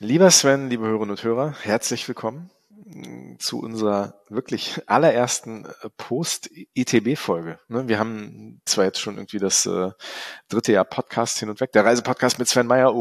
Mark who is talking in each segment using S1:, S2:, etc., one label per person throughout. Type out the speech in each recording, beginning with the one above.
S1: Lieber Sven, liebe Hörerinnen und Hörer, herzlich willkommen zu unserer wirklich allerersten Post-ITB-Folge. Wir haben zwar jetzt schon irgendwie das dritte Jahr Podcast hin und weg, der Reisepodcast mit Sven Meyer.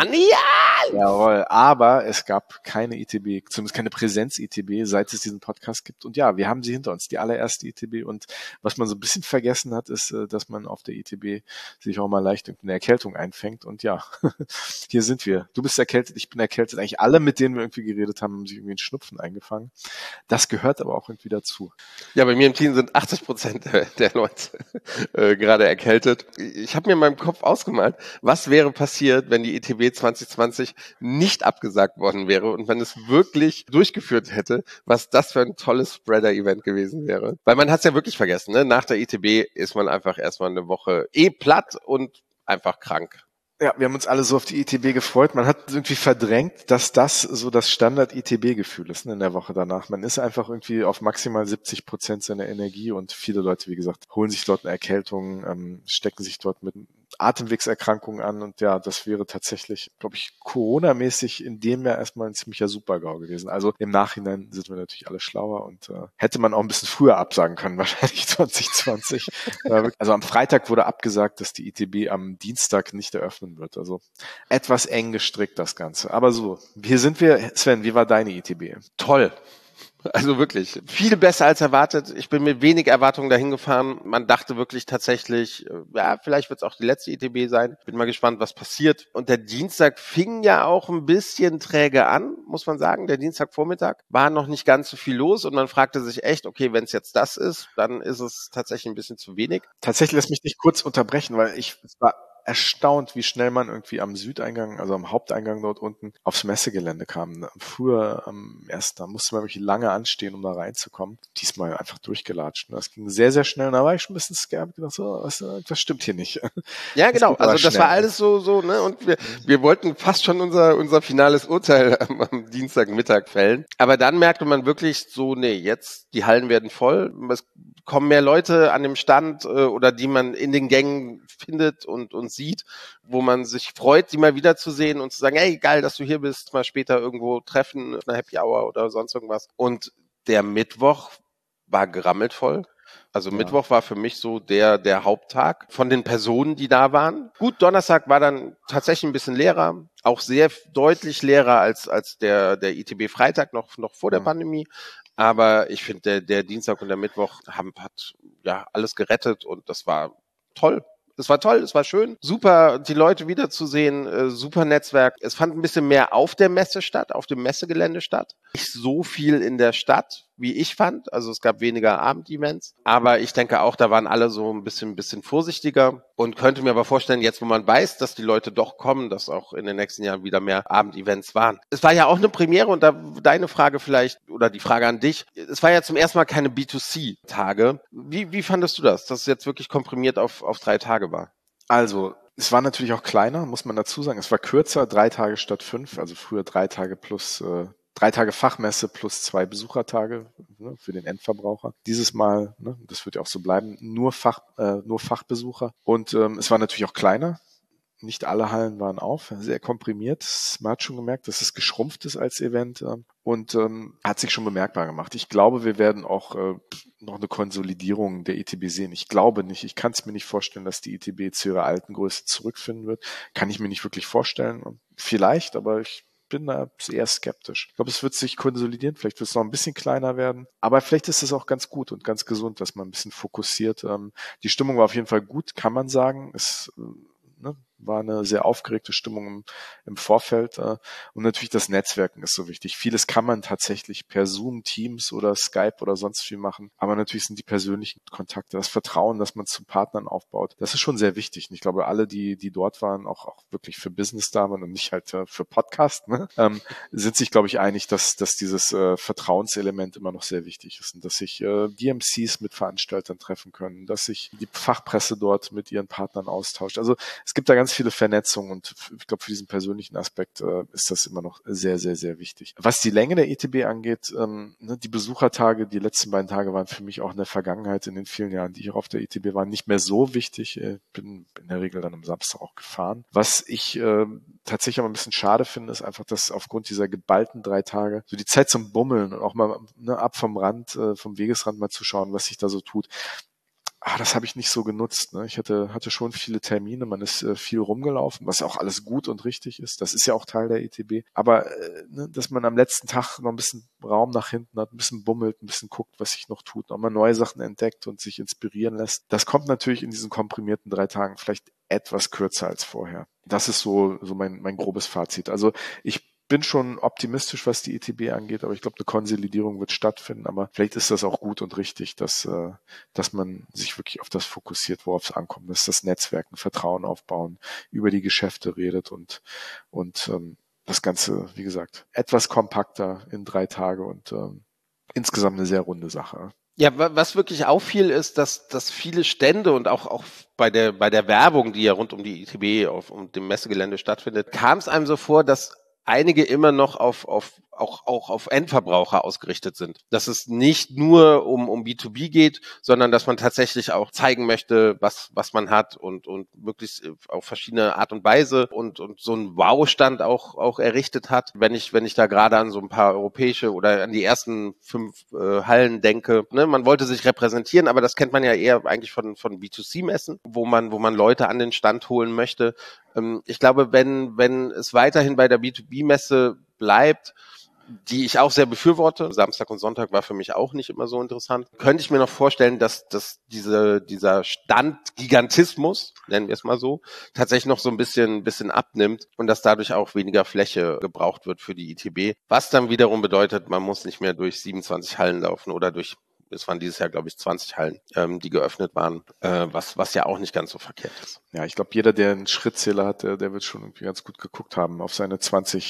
S1: Jawohl, aber es gab keine ITB, zumindest keine Präsenz-ITB, seit es diesen Podcast gibt. Und ja, wir haben sie hinter uns, die allererste ITB. Und was man so ein bisschen vergessen hat, ist, dass man auf der ITB sich auch mal leicht eine Erkältung einfängt. Und ja, hier sind wir. Du bist erkältet, ich bin erkältet. Eigentlich alle, mit denen wir irgendwie geredet haben, haben sich irgendwie einen Schnupfen eingefangen. Das gehört aber auch irgendwie dazu.
S2: Ja, bei mir im Team sind 80% der Leute gerade erkältet. Ich habe mir in meinem Kopf ausgemalt, was wäre passiert, wenn die ITB 2020 nicht abgesagt worden wäre und wenn es wirklich durchgeführt hätte, was das für ein tolles Spreader-Event gewesen wäre. Weil man hat es ja wirklich vergessen, ne? Nach der ITB ist man einfach erstmal eine Woche platt und einfach krank.
S1: Ja, wir haben uns alle so auf die ITB gefreut. Man hat irgendwie verdrängt, dass das so das Standard-ITB-Gefühl ist, in der Woche danach. Man ist einfach irgendwie auf maximal 70% seiner Energie und viele Leute, wie gesagt, holen sich dort eine Erkältung, stecken sich dort mit Atemwegserkrankungen an und ja, das wäre tatsächlich, glaube ich, Corona-mäßig in dem Jahr erstmal ein ziemlicher Super-GAU gewesen. Also im Nachhinein sind wir natürlich alle schlauer und hätte man auch ein bisschen früher absagen können, wahrscheinlich 2020. Also am Freitag wurde abgesagt, dass die ITB am Dienstag nicht eröffnen wird. Also etwas eng gestrickt das Ganze. Aber so, hier sind wir. Sven, wie war deine ITB?
S2: Toll. Also wirklich, viel besser als erwartet. Ich bin mit wenig Erwartungen dahin gefahren. Man dachte wirklich tatsächlich, ja, vielleicht wird es auch die letzte ITB sein. Bin mal gespannt, was passiert. Und der Dienstag fing ja auch ein bisschen träge an, muss man sagen. Der Dienstagvormittag war noch nicht ganz so viel los und man fragte sich echt, okay, wenn es jetzt das ist, dann ist es tatsächlich ein bisschen zu wenig.
S1: Tatsächlich, lass mich dich kurz unterbrechen, weil es war erstaunt, wie schnell man irgendwie am Südeingang, also am Haupteingang dort unten, aufs Messegelände kam. Früher da musste man wirklich lange anstehen, um da reinzukommen. Diesmal einfach durchgelatscht. Das ging sehr, sehr schnell. Und da war ich schon ein bisschen scared, gedacht, so, was stimmt hier nicht?
S2: Ja, genau. Also das war alles so, ne? Und wir wollten fast schon unser finales Urteil am Dienstagmittag fällen. Aber dann merkte man wirklich so, nee, jetzt, die Hallen werden voll. Es kommen mehr Leute an dem Stand oder die man in den Gängen findet und sieht, wo man sich freut, die mal wiederzusehen und zu sagen, hey, geil, dass du hier bist, mal später irgendwo treffen, eine Happy Hour oder sonst irgendwas. Und der Mittwoch war gerammelt voll. Also Mittwoch war für mich so der Haupttag von den Personen, die da waren. Gut, Donnerstag war dann tatsächlich ein bisschen leerer, auch sehr deutlich leerer als der ITB Freitag noch vor der Pandemie. Aber ich finde, der Dienstag und der Mittwoch hat ja alles gerettet und das war toll. Es war toll, es war schön, super, die Leute wiederzusehen, super Netzwerk. Es fand ein bisschen mehr auf der Messe statt, auf dem Messegelände statt. Nicht so viel in der Stadt, wie ich fand. Also es gab weniger Abendevents. Aber ich denke auch, da waren alle so ein bisschen vorsichtiger und könnte mir aber vorstellen, jetzt wo man weiß, dass die Leute doch kommen, dass auch in den nächsten Jahren wieder mehr Abendevents waren. Es war ja auch eine Premiere und da deine Frage vielleicht oder die Frage an dich. Es war ja zum ersten Mal keine B2C-Tage. Wie fandest du das, dass es jetzt wirklich komprimiert auf 3 Tage war?
S1: Also, es war natürlich auch kleiner, muss man dazu sagen. Es war kürzer, 3 Tage statt 5, also früher 3 Tage plus 3 Tage Fachmesse plus 2 Besuchertage, ne, für den Endverbraucher. Dieses Mal, ne, das wird ja auch so bleiben, nur Fachbesucher. Und es war natürlich auch kleiner. Nicht alle Hallen waren auf, sehr komprimiert. Man hat schon gemerkt, dass es geschrumpft ist als Event und hat sich schon bemerkbar gemacht. Ich glaube, wir werden auch noch eine Konsolidierung der ITB sehen. Ich glaube nicht. Ich kann es mir nicht vorstellen, dass die ITB zu ihrer alten Größe zurückfinden wird. Kann ich mir nicht wirklich vorstellen. Vielleicht, aber ich bin da eher skeptisch. Ich glaube, es wird sich konsolidieren. Vielleicht wird es noch ein bisschen kleiner werden. Aber vielleicht ist es auch ganz gut und ganz gesund, dass man ein bisschen fokussiert. Die Stimmung war auf jeden Fall gut, kann man sagen. Es war eine sehr aufgeregte Stimmung im Vorfeld. Und natürlich das Netzwerken ist so wichtig. Vieles kann man tatsächlich per Zoom, Teams oder Skype oder sonst viel machen. Aber natürlich sind die persönlichen Kontakte, das Vertrauen, das man zu Partnern aufbaut, das ist schon sehr wichtig. Und ich glaube, alle, die dort waren, auch wirklich für Business da waren und nicht halt für Podcast, sind sich, glaube ich, einig, dass dieses Vertrauenselement immer noch sehr wichtig ist und dass sich DMCs mit Veranstaltern treffen können, dass sich die Fachpresse dort mit ihren Partnern austauscht. Also es gibt da ganz ganz viele Vernetzungen und ich glaube, für diesen persönlichen Aspekt ist das immer noch sehr, sehr, sehr wichtig. Was die Länge der ETB angeht, die Besuchertage, die letzten beiden Tage waren für mich auch in der Vergangenheit, in den vielen Jahren, die ich auch auf der ETB war, nicht mehr so wichtig. Bin in der Regel dann am Samstag auch gefahren. Was ich tatsächlich aber ein bisschen schade finde, ist einfach, dass aufgrund dieser geballten 3 Tage so die Zeit zum Bummeln und auch mal ab vom Rand, vom Wegesrand mal zu schauen, was sich da so tut. Das habe ich nicht so genutzt. Ne? Ich hatte schon viele Termine, man ist viel rumgelaufen, was auch alles gut und richtig ist. Das ist ja auch Teil der ETB. Aber dass man am letzten Tag noch ein bisschen Raum nach hinten hat, ein bisschen bummelt, ein bisschen guckt, was sich noch tut, nochmal neue Sachen entdeckt und sich inspirieren lässt. Das kommt natürlich in diesen komprimierten 3 Tagen vielleicht etwas kürzer als vorher. Das ist so mein grobes Fazit. Also ich bin schon optimistisch, was die ETB angeht, aber ich glaube, eine Konsolidierung wird stattfinden. Aber vielleicht ist das auch gut und richtig, dass man sich wirklich auf das fokussiert, worauf es ankommt. Das ist das Netzwerken, Vertrauen aufbauen, über die Geschäfte redet und das Ganze, wie gesagt, etwas kompakter in 3 Tage und insgesamt eine sehr runde Sache.
S2: Ja, was wirklich auffiel, ist, dass viele Stände und auch bei der Werbung, die ja rund um die ITB um dem Messegelände stattfindet, kam es einem so vor, dass einige immer noch auch auf Endverbraucher ausgerichtet sind. Dass es nicht nur um B2B geht, sondern dass man tatsächlich auch zeigen möchte, was man hat und möglichst auf verschiedene Art und Weise und so einen Wow-Stand auch errichtet hat. Wenn ich da gerade an so ein paar europäische oder an die ersten 5 Hallen denke, ne, man wollte sich repräsentieren, aber das kennt man ja eher eigentlich von B2C-Messen, wo man Leute an den Stand holen möchte. Ich glaube, wenn es weiterhin bei der B2B-Messe bleibt, die ich auch sehr befürworte, Samstag und Sonntag war für mich auch nicht immer so interessant, könnte ich mir noch vorstellen, dass dieser Standgigantismus, nennen wir es mal so, tatsächlich noch so ein bisschen abnimmt und dass dadurch auch weniger Fläche gebraucht wird für die ITB, was dann wiederum bedeutet, man muss nicht mehr durch 27 Hallen laufen oder es waren dieses Jahr, glaube ich, 20 Hallen, die geöffnet waren, was ja auch nicht ganz so verkehrt ist.
S1: Ja, ich glaube, jeder, der einen Schrittzähler hat, der wird schon irgendwie ganz gut geguckt haben auf seine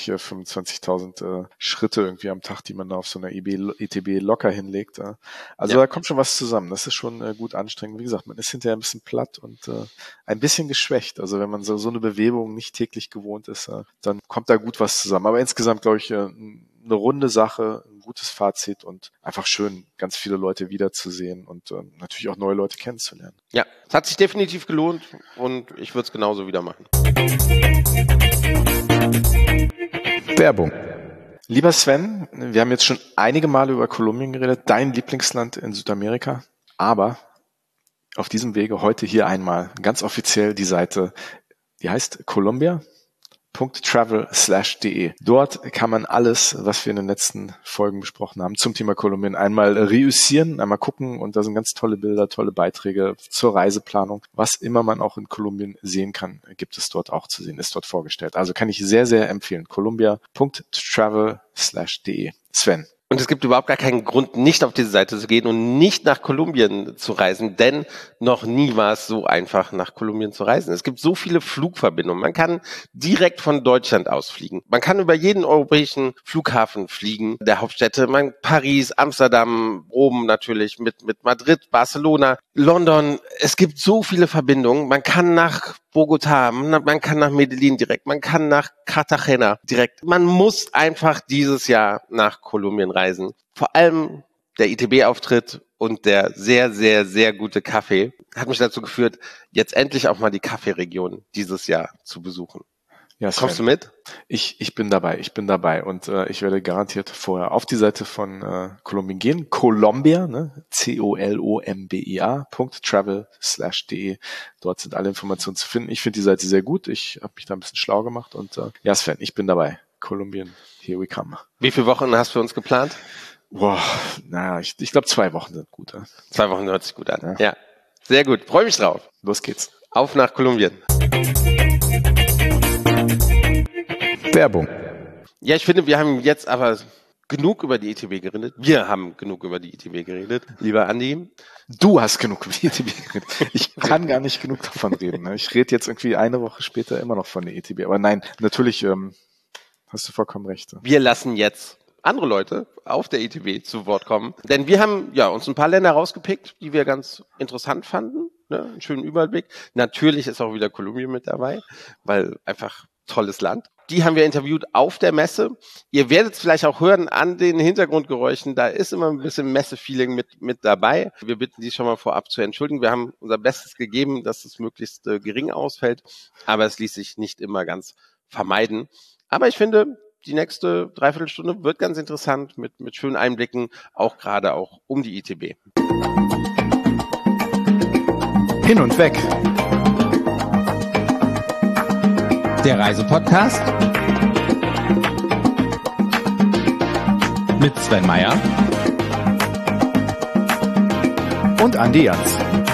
S1: 25.000 Schritte irgendwie am Tag, die man da auf so einer ETB locker hinlegt. Also ja. Da kommt schon was zusammen. Das ist schon gut anstrengend. Wie gesagt, man ist hinterher ein bisschen platt und ein bisschen geschwächt. Also wenn man so eine Bewegung nicht täglich gewohnt ist, dann kommt da gut was zusammen. Aber insgesamt, glaube ich, eine runde Sache, ein gutes Fazit und einfach schön, ganz viele Leute wiederzusehen und natürlich auch neue Leute kennenzulernen.
S2: Ja, es hat sich definitiv gelohnt und ich würde es genauso wieder machen.
S1: Werbung. Lieber Sven, wir haben jetzt schon einige Male über Kolumbien geredet, dein Lieblingsland in Südamerika, aber auf diesem Wege heute hier einmal ganz offiziell die Seite, die heißt Colombia.travel/de. Dort kann man alles, was wir in den letzten Folgen besprochen haben, zum Thema Kolumbien einmal reüssieren, einmal gucken und da sind ganz tolle Bilder, tolle Beiträge zur Reiseplanung. Was immer man auch in Kolumbien sehen kann, gibt es dort auch zu sehen, ist dort vorgestellt. Also kann ich sehr, sehr empfehlen. Colombia.travel/de. Sven.
S2: Und es gibt überhaupt gar keinen Grund, nicht auf diese Seite zu gehen und nicht nach Kolumbien zu reisen, denn noch nie war es so einfach, nach Kolumbien zu reisen. Es gibt so viele Flugverbindungen. Man kann direkt von Deutschland aus fliegen. Man kann über jeden europäischen Flughafen fliegen, der Hauptstädte, Paris, Amsterdam, Rom natürlich, mit Madrid, Barcelona, London. Es gibt so viele Verbindungen. Man kann nach Bogotá, man kann nach Medellin direkt, man kann nach Cartagena direkt. Man muss einfach dieses Jahr nach Kolumbien reisen. Vor allem der ITB-Auftritt und der sehr, sehr, sehr gute Kaffee hat mich dazu geführt, jetzt endlich auch mal die Kaffeeregion dieses Jahr zu besuchen.
S1: Ja, Sven,
S2: kommst du mit?
S1: Ich bin dabei und ich werde garantiert vorher auf die Seite von Kolumbien gehen. Colombia, ne? Colombia.travel/de. Dort sind alle Informationen zu finden. Ich finde die Seite sehr gut. Ich habe mich da ein bisschen schlau gemacht und ja, Sven, ich bin dabei. Kolumbien, here we come.
S2: Wie viele Wochen hast du für uns geplant?
S1: Boah, naja, ich glaube 2 Wochen sind gut.
S2: 2 Wochen hört sich gut an. Ja, sehr gut. Freue mich drauf.
S1: Los geht's.
S2: Auf nach Kolumbien.
S1: Werbung.
S2: Ja, ich finde, wir haben jetzt aber genug über die ITB geredet. Wir haben genug über die ITB geredet, lieber Andi.
S1: Du hast genug über die ITB geredet. Ich kann gar nicht genug davon reden. Ne? Ich rede jetzt irgendwie eine Woche später immer noch von der ITB. Aber nein, natürlich hast du vollkommen recht.
S2: Wir lassen jetzt andere Leute auf der ITB zu Wort kommen. Denn wir haben uns ein paar Länder rausgepickt, die wir ganz interessant fanden. ne, einen schönen Überblick. Natürlich ist auch wieder Kolumbien mit dabei, weil einfach tolles Land. Die haben wir interviewt auf der Messe. Ihr werdet es vielleicht auch hören an den Hintergrundgeräuschen. Da ist immer ein bisschen Messe-Feeling mit dabei. Wir bitten die schon mal vorab zu entschuldigen. Wir haben unser Bestes gegeben, dass es möglichst gering ausfällt. Aber es ließ sich nicht immer ganz vermeiden. Aber ich finde, die nächste Dreiviertelstunde wird ganz interessant mit schönen Einblicken, auch gerade auch um die ITB.
S3: Hin und weg. Der Reisepodcast mit Sven Meyer und Andi Jans.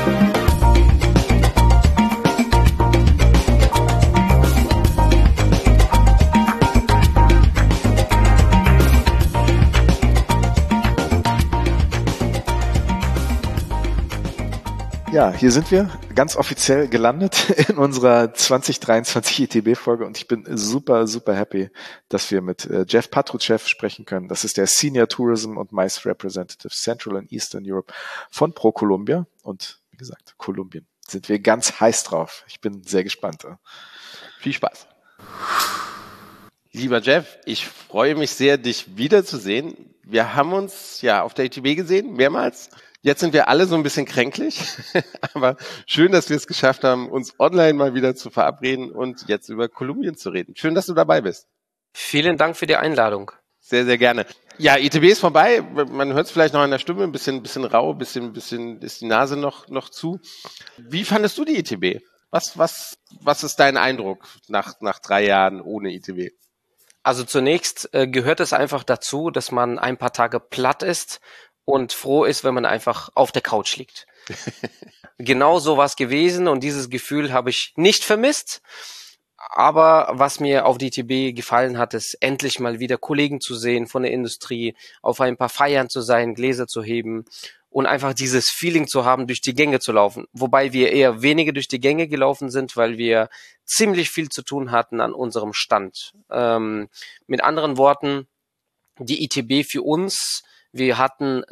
S1: Ja, hier sind wir ganz offiziell gelandet in unserer 2023 ITB-Folge und ich bin super, super happy, dass wir mit Jeff Patruchev sprechen können. Das ist der Senior Tourism und MICE Representative Central and Eastern Europe von ProColumbia und wie gesagt, Kolumbien. Sind wir ganz heiß drauf. Ich bin sehr gespannt.
S2: Viel Spaß. Lieber Jeff, ich freue mich sehr, dich wiederzusehen. Wir haben uns ja auf der ITB gesehen, mehrmals. Jetzt sind wir alle so ein bisschen kränklich, aber schön, dass wir es geschafft haben, uns online mal wieder zu verabreden und jetzt über Kolumbien zu reden. Schön, dass du dabei bist.
S4: Vielen Dank für die Einladung.
S2: Sehr, sehr gerne. Ja, ITB ist vorbei. Man hört es vielleicht noch an der Stimme, ein bisschen rau, ein bisschen ist die Nase noch zu. Wie fandest du die ITB? Was ist dein Eindruck nach 3 Jahren ohne ITB?
S4: Also zunächst gehört es einfach dazu, dass man ein paar Tage platt ist und froh ist, wenn man einfach auf der Couch liegt. Genau so war es gewesen und dieses Gefühl habe ich nicht vermisst. Aber was mir auf die ITB gefallen hat, ist endlich mal wieder Kollegen zu sehen von der Industrie, auf ein paar Feiern zu sein, Gläser zu heben und einfach dieses Feeling zu haben, durch die Gänge zu laufen. Wobei wir eher weniger durch die Gänge gelaufen sind, weil wir ziemlich viel zu tun hatten an unserem Stand. Mit anderen Worten, die ITB für uns, wir hatten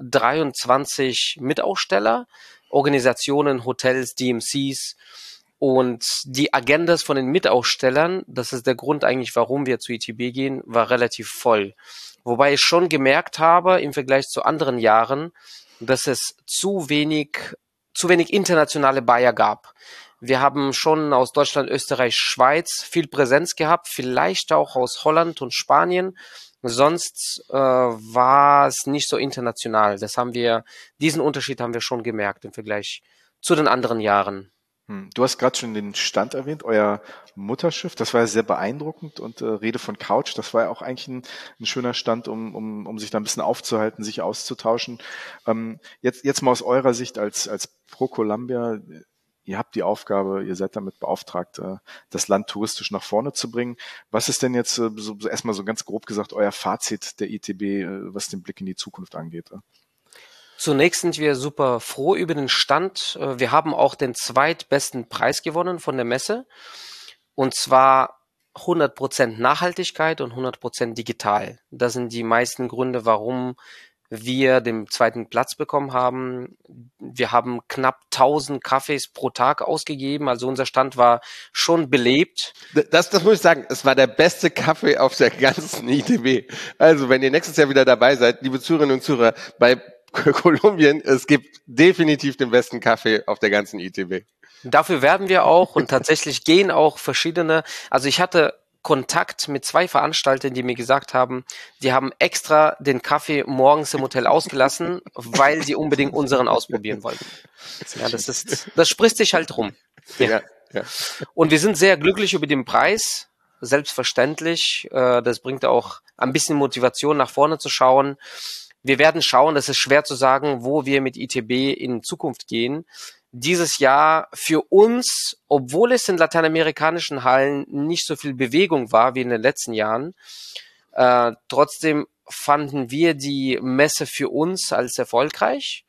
S4: 23 Mitaussteller, Organisationen, Hotels, DMCs und die Agendas von den Mitausstellern, das ist der Grund eigentlich, warum wir zu ITB gehen, war relativ voll. Wobei ich schon gemerkt habe, im Vergleich zu anderen Jahren, dass es zu wenig internationale Buyer gab. Wir haben schon aus Deutschland, Österreich, Schweiz viel Präsenz gehabt, vielleicht auch aus Holland und Spanien. Sonst war es nicht so international. Diesen Unterschied haben wir schon gemerkt im Vergleich zu den anderen Jahren.
S1: Du hast gerade schon den Stand erwähnt, euer Mutterschiff, das war ja sehr beeindruckend und Rede von Couch, das war ja auch eigentlich ein schöner Stand, um sich da ein bisschen aufzuhalten, sich auszutauschen. Jetzt mal aus eurer Sicht als ProColumbia, ihr habt die Aufgabe, ihr seid damit beauftragt, das Land touristisch nach vorne zu bringen. Was ist denn jetzt so erstmal so ganz grob gesagt euer Fazit der ITB, was den Blick in die Zukunft angeht?
S4: Zunächst sind wir super froh über den Stand. Wir haben auch den zweitbesten Preis gewonnen von der Messe. Und zwar 100% Nachhaltigkeit und 100% digital. Das sind die meisten Gründe, warum wir den zweiten Platz bekommen haben. Wir haben knapp 1000 Kaffees pro Tag ausgegeben. Also unser Stand war schon belebt.
S2: Das muss ich sagen, es war der beste Kaffee auf der ganzen ITB. Also wenn ihr nächstes Jahr wieder dabei seid, liebe Zuhörerinnen und Zuhörer, bei Kolumbien, es gibt definitiv den besten Kaffee auf der ganzen ITB.
S4: Dafür werben wir auch und tatsächlich gehen auch verschiedene, also ich hatte Kontakt mit 2 Veranstaltern, die mir gesagt haben, die haben extra den Kaffee morgens im Hotel ausgelassen, weil sie unbedingt unseren ausprobieren wollten. Ja, das spricht sich halt rum. Ja. Ja. Und wir sind sehr glücklich über den Preis, selbstverständlich. Das bringt auch ein bisschen Motivation, nach vorne zu schauen. Wir werden schauen, das ist schwer zu sagen, wo wir mit ITB in Zukunft gehen. Dieses Jahr für uns, obwohl es in lateinamerikanischen Hallen nicht so viel Bewegung war wie in den letzten Jahren, trotzdem fanden wir die Messe für uns als erfolgreich.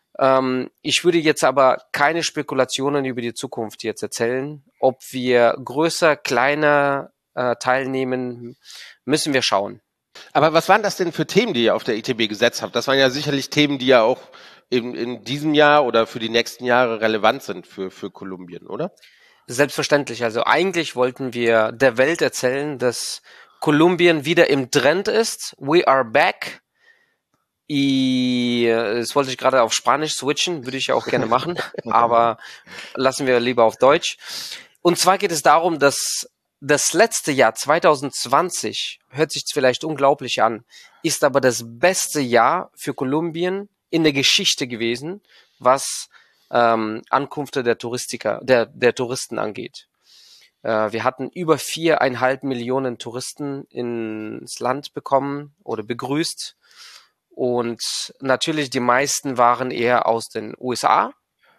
S4: Ich würde jetzt aber keine Spekulationen über die Zukunft jetzt erzählen. Ob wir größer, kleiner teilnehmen, müssen wir schauen.
S2: Aber was waren das denn für Themen, die ihr auf der ITB gesetzt habt? Das waren ja sicherlich Themen, die ja auch in diesem Jahr oder für die nächsten Jahre relevant sind für Kolumbien, oder?
S4: Selbstverständlich. Also eigentlich wollten wir der Welt erzählen, dass Kolumbien wieder im Trend ist. We are back. Das wollte ich gerade auf Spanisch switchen, würde ich ja auch gerne machen, aber lassen wir lieber auf Deutsch. Und zwar geht es darum, dass das letzte Jahr 2020, hört sich vielleicht unglaublich an, ist aber das beste Jahr für Kolumbien in der Geschichte gewesen, was Ankünfte der Touristen angeht. Wir hatten über 4,5 Millionen Touristen ins Land bekommen oder begrüßt. Und natürlich die meisten waren eher aus den USA.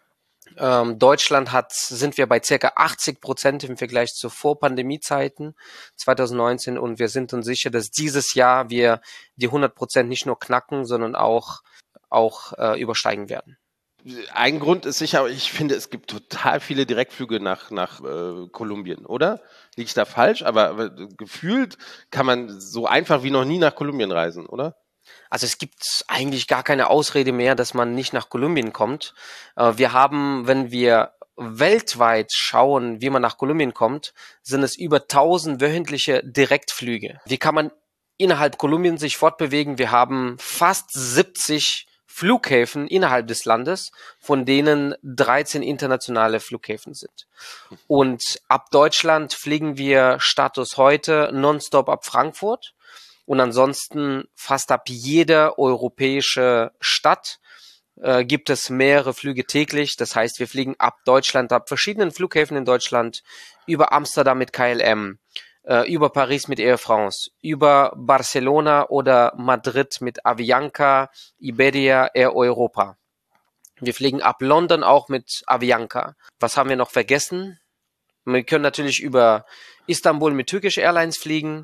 S4: Deutschland sind wir bei circa 80% im Vergleich zu Vor-Pandemie-Zeiten 2019 und wir sind uns sicher, dass dieses Jahr wir die 100% nicht nur knacken, sondern auch übersteigen werden.
S2: Ein Grund ist sicher, ich finde, es gibt total viele Direktflüge nach Kolumbien, oder? Liege ich da falsch? Aber gefühlt kann man so einfach wie noch nie nach Kolumbien reisen, oder?
S4: Also es gibt eigentlich gar keine Ausrede mehr, dass man nicht nach Kolumbien kommt. Wir haben, wenn wir weltweit schauen, wie man nach Kolumbien kommt, sind es über 1000 wöchentliche Direktflüge. Wie kann man innerhalb Kolumbien sich fortbewegen? Wir haben fast 70 Flughäfen innerhalb des Landes, von denen 13 internationale Flughäfen sind. Und ab Deutschland fliegen wir Status heute nonstop ab Frankfurt. Und ansonsten fast ab jeder europäische Stadt gibt es mehrere Flüge täglich. Das heißt, wir fliegen ab Deutschland, ab verschiedenen Flughäfen in Deutschland, über Amsterdam mit KLM, über Paris mit Air France, über Barcelona oder Madrid mit Avianca, Iberia, Air Europa. Wir fliegen ab London auch mit Avianca. Was haben wir noch vergessen? Wir können natürlich über Istanbul mit Turkish Airlines fliegen.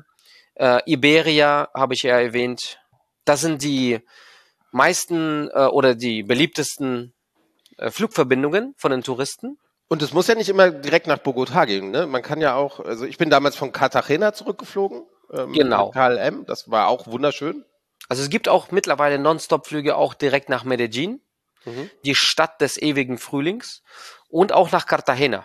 S4: Iberia habe ich ja erwähnt. Das sind die meisten oder die beliebtesten Flugverbindungen von den Touristen.
S2: Und es muss ja nicht immer direkt nach Bogotá gehen, ne? Man kann ja auch, also ich bin damals von Cartagena zurückgeflogen.
S4: Genau.
S2: Mit KLM, das war auch wunderschön.
S4: Also es gibt auch mittlerweile Non-Stop-Flüge auch direkt nach Medellin, die Stadt des ewigen Frühlings, und auch nach Cartagena.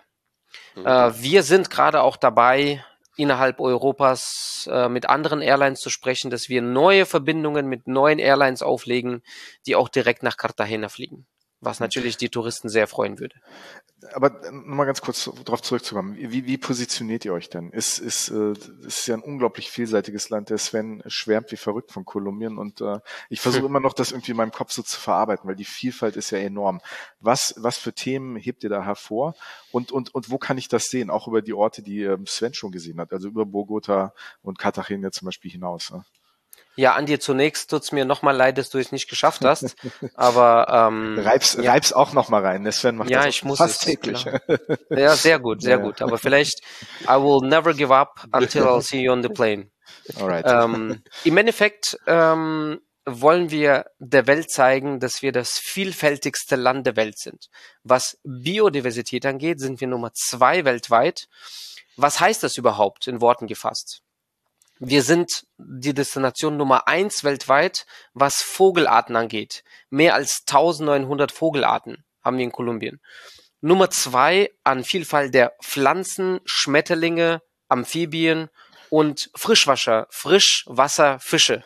S4: Wir sind gerade auch dabei, innerhalb Europas mit anderen Airlines zu sprechen, dass wir neue Verbindungen mit neuen Airlines auflegen, die auch direkt nach Cartagena fliegen, was natürlich die Touristen sehr freuen würde.
S1: Aber nochmal ganz kurz darauf zurückzukommen. Wie positioniert ihr euch denn? Es ist ja ein unglaublich vielseitiges Land. Der Sven schwärmt wie verrückt von Kolumbien und ich versuche immer noch, das irgendwie in meinem Kopf so zu verarbeiten, weil die Vielfalt ist ja enorm. Was für Themen hebt ihr da hervor? Und wo kann ich das sehen? Auch über die Orte, die Sven schon gesehen hat, also über Bogotá und Cartagena zum Beispiel hinaus. Ne?
S4: Ja, Andi, zunächst tut's mir nochmal leid, dass du es nicht geschafft hast, aber
S1: reib's auch nochmal rein. Der Sven macht
S4: ja,
S1: das
S4: ich muss
S1: fast
S4: es,
S1: täglich.
S4: klar. Ja, sehr gut. Aber vielleicht I will never give up until I'll see you on the plane.
S1: Alright.
S4: Im Endeffekt wollen wir der Welt zeigen, dass wir das vielfältigste Land der Welt sind. Was Biodiversität angeht, sind wir Nummer 2 weltweit. Was heißt das überhaupt in Worten gefasst? Wir sind die Destination Nummer 1 weltweit, was Vogelarten angeht. Mehr als 1900 Vogelarten haben wir in Kolumbien. Nummer 2 an Vielfalt der Pflanzen, Schmetterlinge, Amphibien und Frischwasserfische.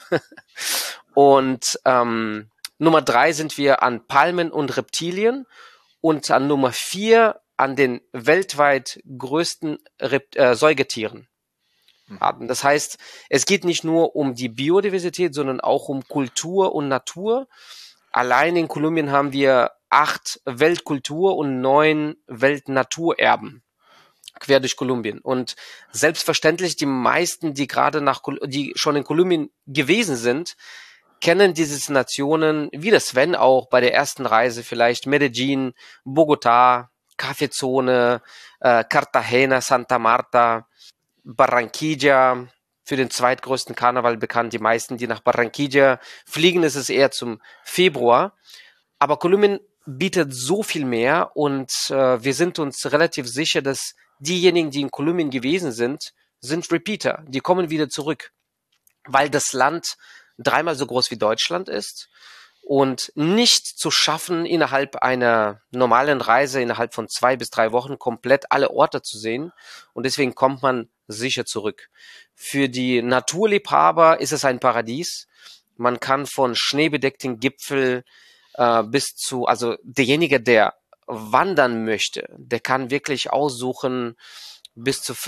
S4: Und Nummer 3 sind wir an Palmen und Reptilien und an Nummer 4 an den weltweit größten Säugetieren. Das heißt, es geht nicht nur um die Biodiversität, sondern auch um Kultur und Natur. Allein in Kolumbien haben wir 8 Weltkultur- und 9 Weltnaturerben quer durch Kolumbien. Und selbstverständlich die meisten, die schon in Kolumbien gewesen sind, kennen diese Nationen, wie der Sven auch bei der ersten Reise vielleicht, Medellin, Bogotá, Kaffeezone, Cartagena, Santa Marta, Barranquilla, für den zweitgrößten Karneval bekannt. Die meisten, die nach Barranquilla fliegen, ist es eher zum Februar. Aber Kolumbien bietet so viel mehr und wir sind uns relativ sicher, dass diejenigen, die in Kolumbien gewesen sind Repeater. Die kommen wieder zurück, weil das Land 3-mal so groß wie Deutschland ist und nicht zu schaffen, innerhalb einer normalen Reise, innerhalb von 2 bis 3 Wochen komplett alle Orte zu sehen. Und deswegen kommt man sicher zurück. Für die Naturliebhaber ist es ein Paradies. Man kann von schneebedeckten Gipfel bis zu, also derjenige, der wandern möchte, der kann wirklich aussuchen, bis zu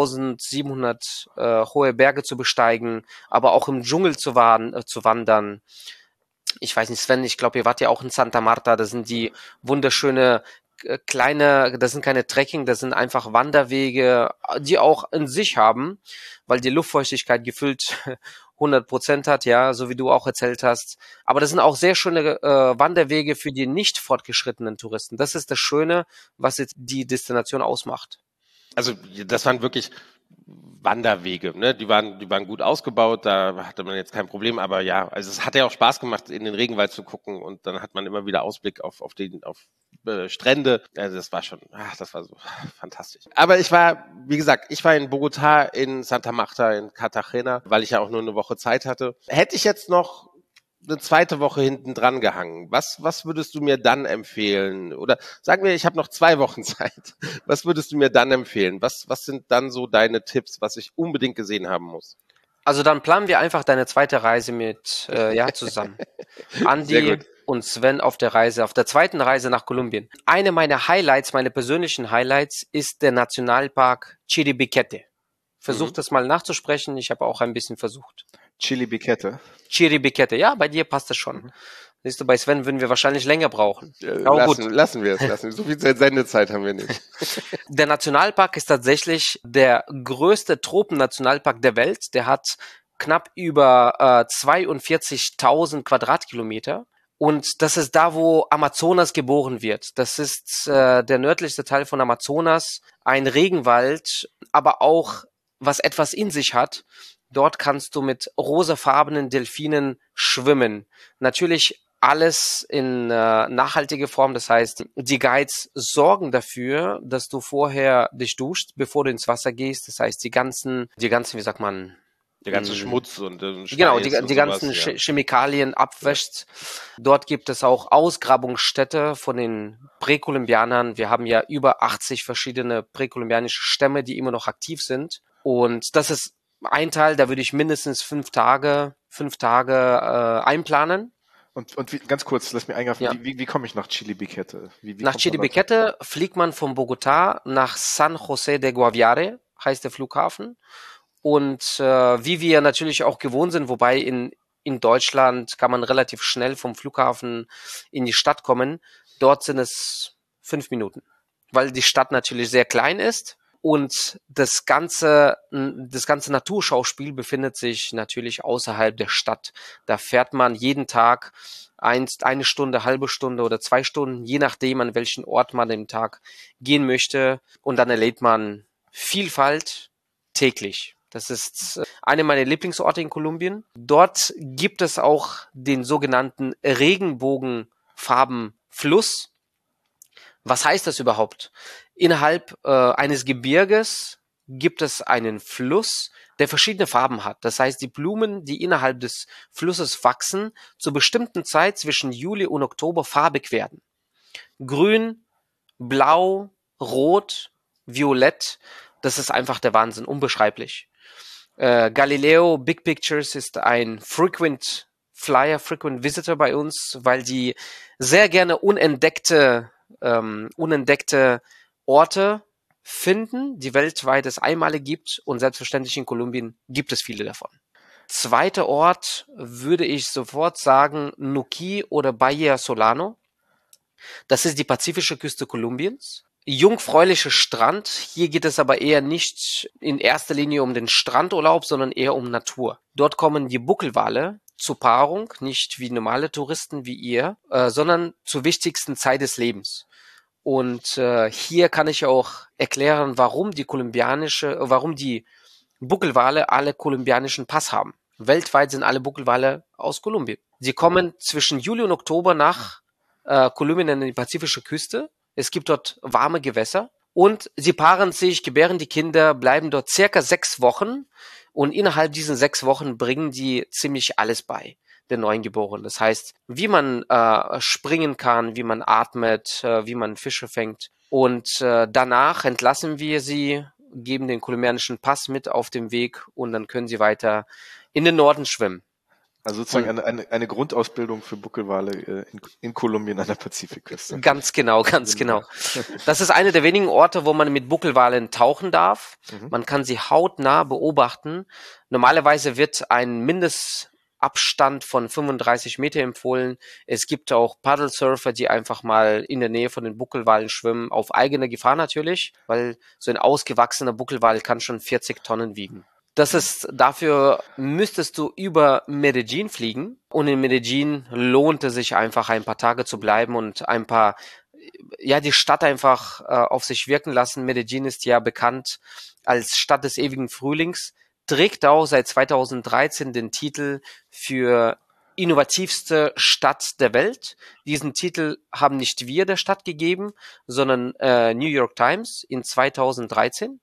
S4: 5.700 hohe Berge zu besteigen, aber auch im Dschungel zu wandern. Ich weiß nicht, Sven, ich glaube, ihr wart ja auch in Santa Marta, das sind die wunderschöne das sind keine Trekking, das sind einfach Wanderwege, die auch in sich haben, weil die Luftfeuchtigkeit gefüllt 100% hat, ja, so wie du auch erzählt hast. Aber das sind auch sehr schöne Wanderwege für die nicht fortgeschrittenen Touristen. Das ist das Schöne, was jetzt die Destination ausmacht.
S2: Also das waren wirklich Wanderwege, ne? Die waren gut ausgebaut, da hatte man jetzt kein Problem, aber ja, also es hat ja auch Spaß gemacht, in den Regenwald zu gucken und dann hat man immer wieder Ausblick auf Strände. Also das war so fantastisch. Aber wie gesagt, ich war in Bogotá, in Santa Marta, in Cartagena, weil ich ja auch nur eine Woche Zeit hatte. Hätte ich jetzt noch eine zweite Woche hinten dran gehangen. Was würdest du mir dann empfehlen? Oder sagen wir, ich habe noch 2 Wochen Zeit. Was würdest du mir dann empfehlen? Was sind dann so deine Tipps, was ich unbedingt gesehen haben muss?
S4: Also dann planen wir einfach deine zweite Reise mit zusammen. Andi und Sven auf der zweiten Reise nach Kolumbien. Eine meiner Highlights, meine persönlichen Highlights, ist der Nationalpark Chiribiquete. Versucht das mal nachzusprechen. Ich habe auch ein bisschen versucht. Chiribiquete. Ja, bei dir passt das schon. Siehst du, bei Sven würden wir wahrscheinlich länger brauchen.
S2: Lassen wir es. So viel Sendezeit haben wir nicht.
S4: Der Nationalpark ist tatsächlich der größte Tropennationalpark der Welt. Der hat knapp über 42.000 Quadratkilometer. Und das ist da, wo Amazonas geboren wird. Das ist der nördlichste Teil von Amazonas, ein Regenwald, aber auch was etwas in sich hat. Dort kannst du mit rosafarbenen Delfinen schwimmen. Natürlich alles in nachhaltige Form. Das heißt, die Guides sorgen dafür, dass du vorher dich duschst, bevor du ins Wasser gehst. Das heißt, die ganzen, wie sagt man?
S2: Der ganze Schmutz und
S4: genau, die ganzen Chemikalien abwäscht. Dort gibt es auch Ausgrabungsstätte von den Präkolumbianern. Wir haben ja über 80 verschiedene präkolumbianische Stämme, die immer noch aktiv sind. Und das ist ein Teil, da würde ich mindestens 5 Tage einplanen.
S1: Und ganz kurz, lass mich eingreifen, wie komme ich nach Chiribiquete?
S4: Nach Chiribiquete fliegt man von Bogotá nach San José de Guaviare, heißt der Flughafen. Und wie wir natürlich auch gewohnt sind, wobei in Deutschland kann man relativ schnell vom Flughafen in die Stadt kommen, dort sind es 5 Minuten, weil die Stadt natürlich sehr klein ist. Und das ganze Naturschauspiel befindet sich natürlich außerhalb der Stadt. Da fährt man jeden Tag eine Stunde, halbe Stunde oder 2 Stunden, je nachdem, an welchen Ort man im Tag gehen möchte. Und dann erlebt man Vielfalt täglich. Das ist eine meiner Lieblingsorte in Kolumbien. Dort gibt es auch den sogenannten Regenbogenfarbenfluss. Was heißt das überhaupt? Innerhalb eines Gebirges gibt es einen Fluss, der verschiedene Farben hat. Das heißt, die Blumen, die innerhalb des Flusses wachsen, zur bestimmten Zeit zwischen Juli und Oktober farbig werden. Grün, blau, rot, violett, das ist einfach der Wahnsinn, unbeschreiblich. Galileo Big Pictures ist ein Frequent Visitor bei uns, weil die sehr gerne unentdeckte Orte finden, die weltweit es einmalig gibt, und selbstverständlich in Kolumbien gibt es viele davon. Zweiter Ort würde ich sofort sagen Nuquí oder Bahía Solano. Das ist die pazifische Küste Kolumbiens. Jungfräulicher Strand. Hier geht es aber eher nicht in erster Linie um den Strandurlaub, sondern eher um Natur. Dort kommen die Buckelwale zur Paarung, nicht wie normale Touristen wie ihr, sondern zur wichtigsten Zeit des Lebens. Und hier kann ich auch erklären, warum die Buckelwale alle kolumbianischen Pass haben. Weltweit sind alle Buckelwale aus Kolumbien. Sie kommen zwischen Juli und Oktober nach Kolumbien an die pazifische Küste. Es gibt dort warme Gewässer und sie paaren sich, gebären die Kinder, bleiben dort circa 6 Wochen und innerhalb diesen 6 Wochen bringen die ziemlich alles bei. der Neugeborenen. Das heißt, wie man springen kann, wie man atmet, wie man Fische fängt. Und danach entlassen wir sie, geben den kolumbianischen Pass mit auf dem Weg und dann können sie weiter in den Norden schwimmen.
S1: Also sozusagen eine Grundausbildung für Buckelwale in Kolumbien an der Pazifikküste.
S4: Ganz genau. Das ist eine der wenigen Orte, wo man mit Buckelwalen tauchen darf. Man kann sie hautnah beobachten. Normalerweise wird ein Mindestabstand von 35 Meter empfohlen. Es gibt auch Paddlesurfer, die einfach mal in der Nähe von den Buckelwalen schwimmen, auf eigene Gefahr natürlich, weil so ein ausgewachsener Buckelwal kann schon 40 Tonnen wiegen. Dafür müsstest du über Medellin fliegen und in Medellin lohnt es sich einfach ein paar Tage zu bleiben und die Stadt einfach auf sich wirken lassen. Medellin ist ja bekannt als Stadt des ewigen Frühlings, trägt auch seit 2013 den Titel für innovativste Stadt der Welt. Diesen Titel haben nicht wir der Stadt gegeben, sondern New York Times in 2013.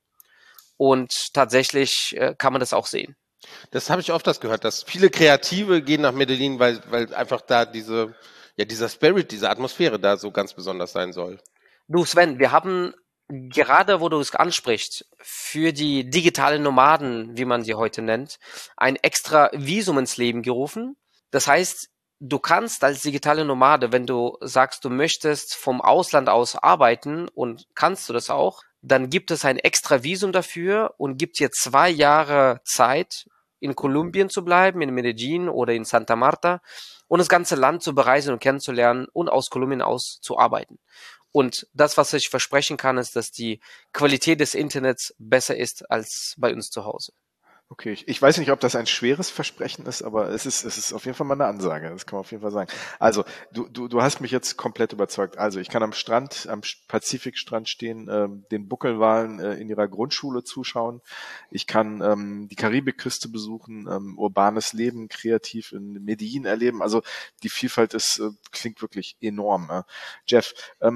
S4: Und tatsächlich kann man das auch sehen.
S2: Das habe ich oft gehört, dass viele Kreative gehen nach Medellin, weil einfach da dieser Spirit, diese Atmosphäre da so ganz besonders sein soll.
S4: Du Sven, wir haben gerade, wo du es ansprichst, für die digitalen Nomaden, wie man sie heute nennt, ein extra Visum ins Leben gerufen. Das heißt, du kannst als digitale Nomade, wenn du sagst, du möchtest vom Ausland aus arbeiten und kannst du das auch, dann gibt es ein extra Visum dafür und gibt dir 2 Jahre Zeit, in Kolumbien zu bleiben, in Medellin oder in Santa Marta und das ganze Land zu bereisen und kennenzulernen und aus Kolumbien aus zu arbeiten. Und das, was ich versprechen kann, ist, dass die Qualität des Internets besser ist als bei uns zu Hause.
S1: Okay, ich weiß nicht, ob das ein schweres Versprechen ist, aber es ist auf jeden Fall mal eine Ansage. Das kann man auf jeden Fall sagen. Also, du hast mich jetzt komplett überzeugt. Also, ich kann am Pazifikstrand stehen, den Buckelwalen in ihrer Grundschule zuschauen. Ich kann die Karibikküste besuchen, urbanes Leben kreativ in Medellin erleben. Also, die Vielfalt klingt wirklich enorm. Jeff,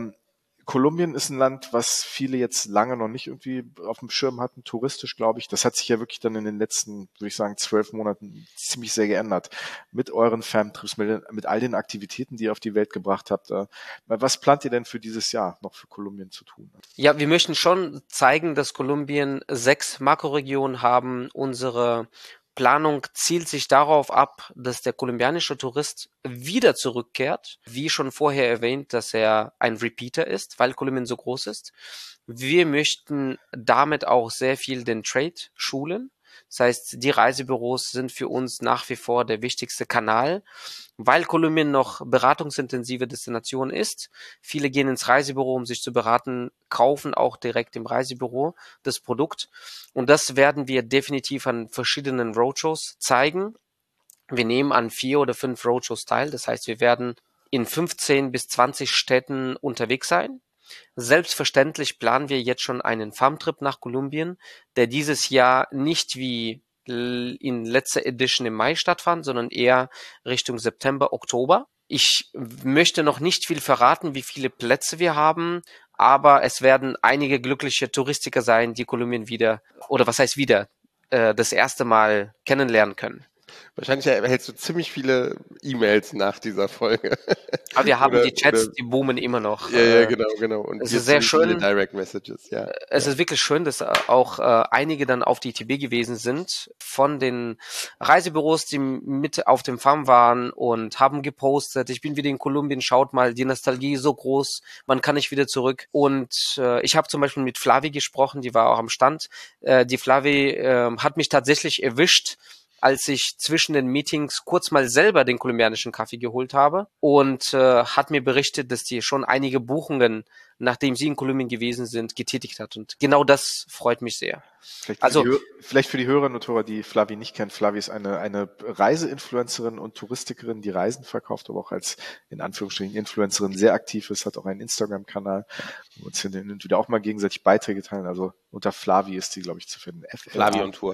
S1: Kolumbien ist ein Land, was viele jetzt lange noch nicht irgendwie auf dem Schirm hatten, touristisch, glaube ich. Das hat sich ja wirklich dann in den letzten, würde ich sagen, 12 Monaten ziemlich sehr geändert. Mit euren Ferntrips, mit all den Aktivitäten, die ihr auf die Welt gebracht habt. Was plant ihr denn für dieses Jahr noch für Kolumbien zu tun?
S4: Ja, wir möchten schon zeigen, dass Kolumbien 6 Makroregionen haben. Unsere Planung zielt sich darauf ab, dass der kolumbianische Tourist wieder zurückkehrt. Wie schon vorher erwähnt, dass er ein Repeater ist, weil Kolumbien so groß ist. Wir möchten damit auch sehr viel den Trade schulen. Das heißt, die Reisebüros sind für uns nach wie vor der wichtigste Kanal, weil Kolumbien noch beratungsintensive Destination ist. Viele gehen ins Reisebüro, um sich zu beraten, kaufen auch direkt im Reisebüro das Produkt. Und das werden wir definitiv an verschiedenen Roadshows zeigen. Wir nehmen an 4 oder 5 Roadshows teil. Das heißt, wir werden in 15 bis 20 Städten unterwegs sein. Selbstverständlich planen wir jetzt schon einen Farmtrip nach Kolumbien, der dieses Jahr nicht wie in letzter Edition im Mai stattfand, sondern eher Richtung September, Oktober. Ich möchte noch nicht viel verraten, wie viele Plätze wir haben, aber es werden einige glückliche Touristiker sein, die Kolumbien das erste Mal kennenlernen können.
S2: Wahrscheinlich erhältst du ziemlich viele E-Mails nach dieser Folge.
S4: Aber wir haben die Chats, die boomen immer noch.
S2: Ja, genau. Und
S4: es ist sehr schön.
S2: Direct Messages, ja.
S4: Es ist wirklich schön, dass auch einige dann auf die ITB gewesen sind von den Reisebüros, die mit auf dem Farm waren und haben gepostet, ich bin wieder in Kolumbien, schaut mal, die Nostalgie ist so groß, man kann nicht wieder zurück. Und ich habe zum Beispiel mit Flavi gesprochen, die war auch am Stand. Die Flavi hat mich tatsächlich erwischt, als ich zwischen den Meetings kurz mal selber den kolumbianischen Kaffee geholt habe und hat mir berichtet, dass die schon einige Buchungen, nachdem sie in Kolumbien gewesen sind, getätigt hat. Und genau das freut mich sehr.
S1: Vielleicht für die Hörerinnen und Hörer, die Flavi nicht kennen. Flavi ist eine Reiseinfluencerin und Touristikerin, die Reisen verkauft, aber auch als, in Anführungsstrichen, Influencerin sehr aktiv ist, hat auch einen Instagram-Kanal, wo uns hin und wieder auch mal gegenseitig Beiträge teilen. Also unter Flavi ist die, glaube ich, zu finden.
S2: Flavi on Tour.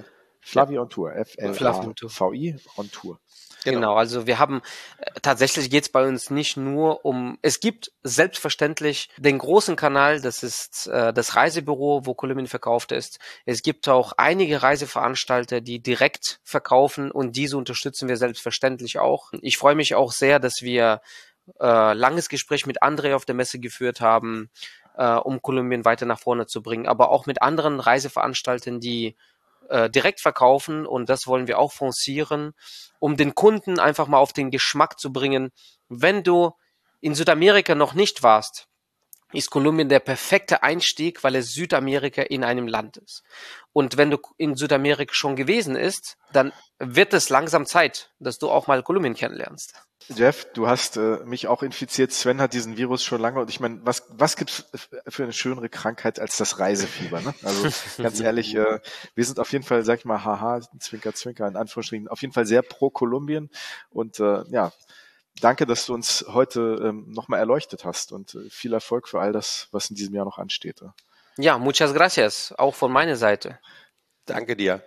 S1: Flavi on Tour. F-L-A-V-I on Tour.
S4: Genau, also wir haben, tatsächlich geht's bei uns nicht nur es gibt selbstverständlich den großen Kanal, das ist das Reisebüro, wo Kolumbien verkauft ist. Es gibt auch einige Reiseveranstalter, die direkt verkaufen und diese unterstützen wir selbstverständlich auch. Ich freue mich auch sehr, dass wir langes Gespräch mit André auf der Messe geführt haben, um Kolumbien weiter nach vorne zu bringen, aber auch mit anderen Reiseveranstaltern, die direkt verkaufen, und das wollen wir auch forcieren, um den Kunden einfach mal auf den Geschmack zu bringen. Wenn du in Südamerika noch nicht warst, ist Kolumbien der perfekte Einstieg, weil es Südamerika in einem Land ist. Und wenn du in Südamerika schon gewesen bist, dann wird es langsam Zeit, dass du auch mal Kolumbien kennenlernst.
S1: Jeff, du hast mich auch infiziert. Sven hat diesen Virus schon lange, und ich meine, was gibt's für eine schönere Krankheit als das Reisefieber, ne? Also ganz ehrlich, wir sind auf jeden Fall, sag ich mal, haha, Zwinker, Zwinker, in Anführungsstrichen, auf jeden Fall sehr pro Kolumbien, und ja, danke, dass du uns heute nochmal erleuchtet hast, und viel Erfolg für all das, was in diesem Jahr noch ansteht.
S4: Ja, muchas gracias, auch von meiner Seite.
S2: Danke dir.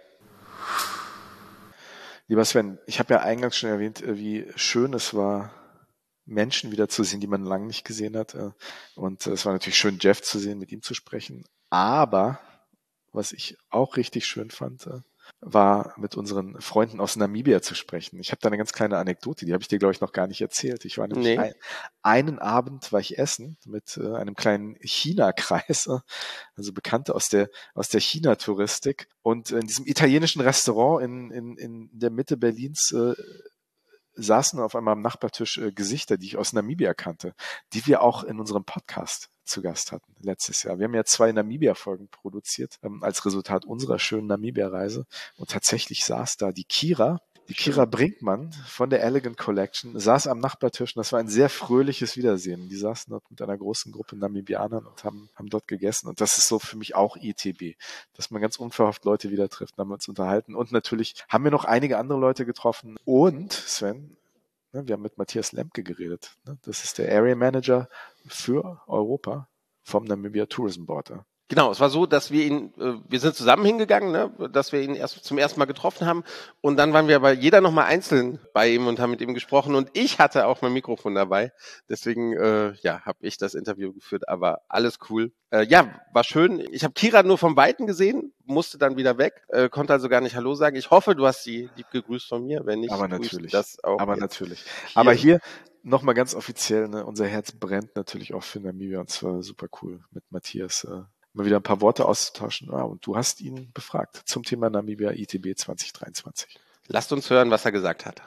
S1: Lieber Sven, ich habe ja eingangs schon erwähnt, wie schön es war, Menschen wieder zu sehen, die man lange nicht gesehen hat. Und es war natürlich schön, Jeff zu sehen, mit ihm zu sprechen. Aber was ich auch richtig schön fand, war, mit unseren Freunden aus Namibia zu sprechen. Ich habe da eine ganz kleine Anekdote, die habe ich dir, glaube ich, noch gar nicht erzählt. Ich war nämlich einen Abend war ich essen mit einem kleinen China-Kreis, also Bekannte aus der China-Touristik. Und in diesem italienischen Restaurant in der Mitte Berlins saßen auf einmal am Nachbartisch Gesichter, die ich aus Namibia kannte, die wir auch in unserem Podcast zu Gast hatten letztes Jahr. Wir haben ja 2 Namibia-Folgen produziert als Resultat unserer schönen Namibia-Reise, und tatsächlich saß da die Kira Brinkmann von der Elegant Collection, saß am Nachbartisch, und das war ein sehr fröhliches Wiedersehen. Die saßen dort mit einer großen Gruppe Namibianern und haben dort gegessen, und das ist so für mich auch ITB, dass man ganz unverhofft Leute wieder trifft, haben wir uns unterhalten, und natürlich haben wir noch einige andere Leute getroffen, und Sven, wir haben mit Matthias Lemke geredet. Das ist der Area Manager für Europa vom Namibia Tourism Board.
S2: Genau, es war so, dass wir sind zusammen hingegangen, ne, dass wir ihn zum ersten Mal getroffen haben, und dann waren wir aber jeder nochmal einzeln bei ihm und haben mit ihm gesprochen, und ich hatte auch mein Mikrofon dabei, deswegen habe ich das Interview geführt, aber alles cool. War schön. Ich habe Kira nur vom Weiten gesehen, musste dann wieder weg, konnte also gar nicht Hallo sagen. Ich hoffe, du hast sie lieb gegrüßt von mir, wenn nicht,
S1: aber natürlich.
S2: Das auch.
S1: Aber natürlich. Aber hier nochmal ganz offiziell, ne, unser Herz brennt natürlich auch für Namibia, und zwar super cool mit Matthias mal wieder ein paar Worte auszutauschen. Und du hast ihn befragt zum Thema Namibia ITB 2023.
S2: Lasst uns hören, was er gesagt hat.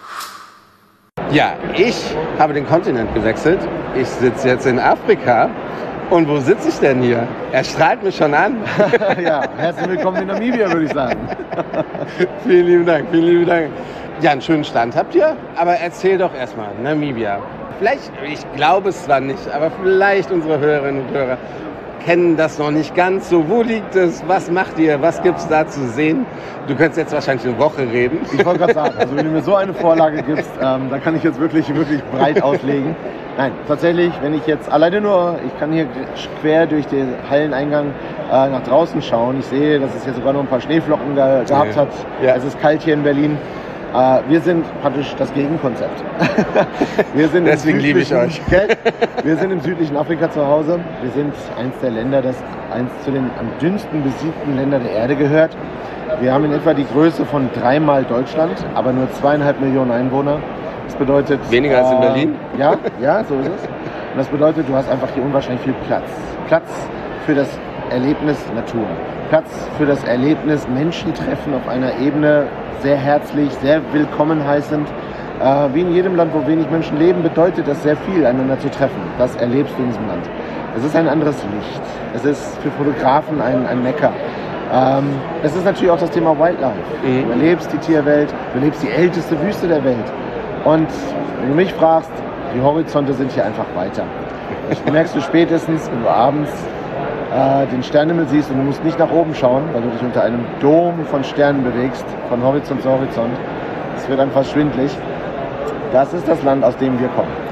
S5: Ja, ich habe den Kontinent gewechselt. Ich sitze jetzt in Afrika. Und wo sitze ich denn hier? Er strahlt mich schon an.
S6: Ja, herzlich willkommen in Namibia, würde ich sagen.
S5: Vielen lieben Dank, vielen lieben Dank. Ja, einen schönen Stand habt ihr. Aber erzähl doch erstmal, Namibia. Vielleicht, ich glaube es zwar nicht, aber vielleicht unsere Hörerinnen und Hörer kennen das noch nicht ganz so. Wo liegt es? Was macht ihr? Was gibt es da zu sehen? Du könntest jetzt wahrscheinlich eine Woche reden.
S6: Ich wollte gerade sagen, also wenn du mir so eine Vorlage gibst, dann kann ich jetzt wirklich breit auslegen. Nein, tatsächlich, wenn ich jetzt alleine nur, ich kann hier quer durch den Halleneingang nach draußen schauen. Ich sehe, dass es hier sogar noch ein paar Schneeflocken gehabt hat. Ja. Es ist kalt hier in Berlin. Wir sind praktisch das Gegenkonzept.
S5: Deswegen liebe ich euch.
S6: Wir sind im südlichen Afrika zu Hause. Wir sind eins der Länder, das eins zu den am dünnsten besiedlten Ländern der Erde gehört. Wir haben in etwa die Größe von 3-mal Deutschland, aber nur 2,5 Millionen Einwohner. Das bedeutet...
S5: Weniger als in Berlin?
S6: Ja, so ist es. Und das bedeutet, du hast einfach hier unwahrscheinlich viel Platz. Platz für das Erlebnis Natur. Platz für das Erlebnis Menschentreffen auf einer Ebene, sehr herzlich, sehr willkommen heißend. Wie in jedem Land, wo wenig Menschen leben, bedeutet das sehr viel, einander zu treffen. Das erlebst du in diesem Land. Es ist ein anderes Licht. Es ist für Fotografen ein Mekka. Es ist natürlich auch das Thema Wildlife. Du erlebst die Tierwelt, du erlebst die älteste Wüste der Welt. Und wenn du mich fragst, die Horizonte sind hier einfach weiter. Das merkst du spätestens, wenn du abends den Sternenhimmel siehst und du musst nicht nach oben schauen, weil du dich unter einem Dom von Sternen bewegst, von Horizont zu Horizont. Es wird einfach schwindlig. Das ist das Land, aus dem wir kommen.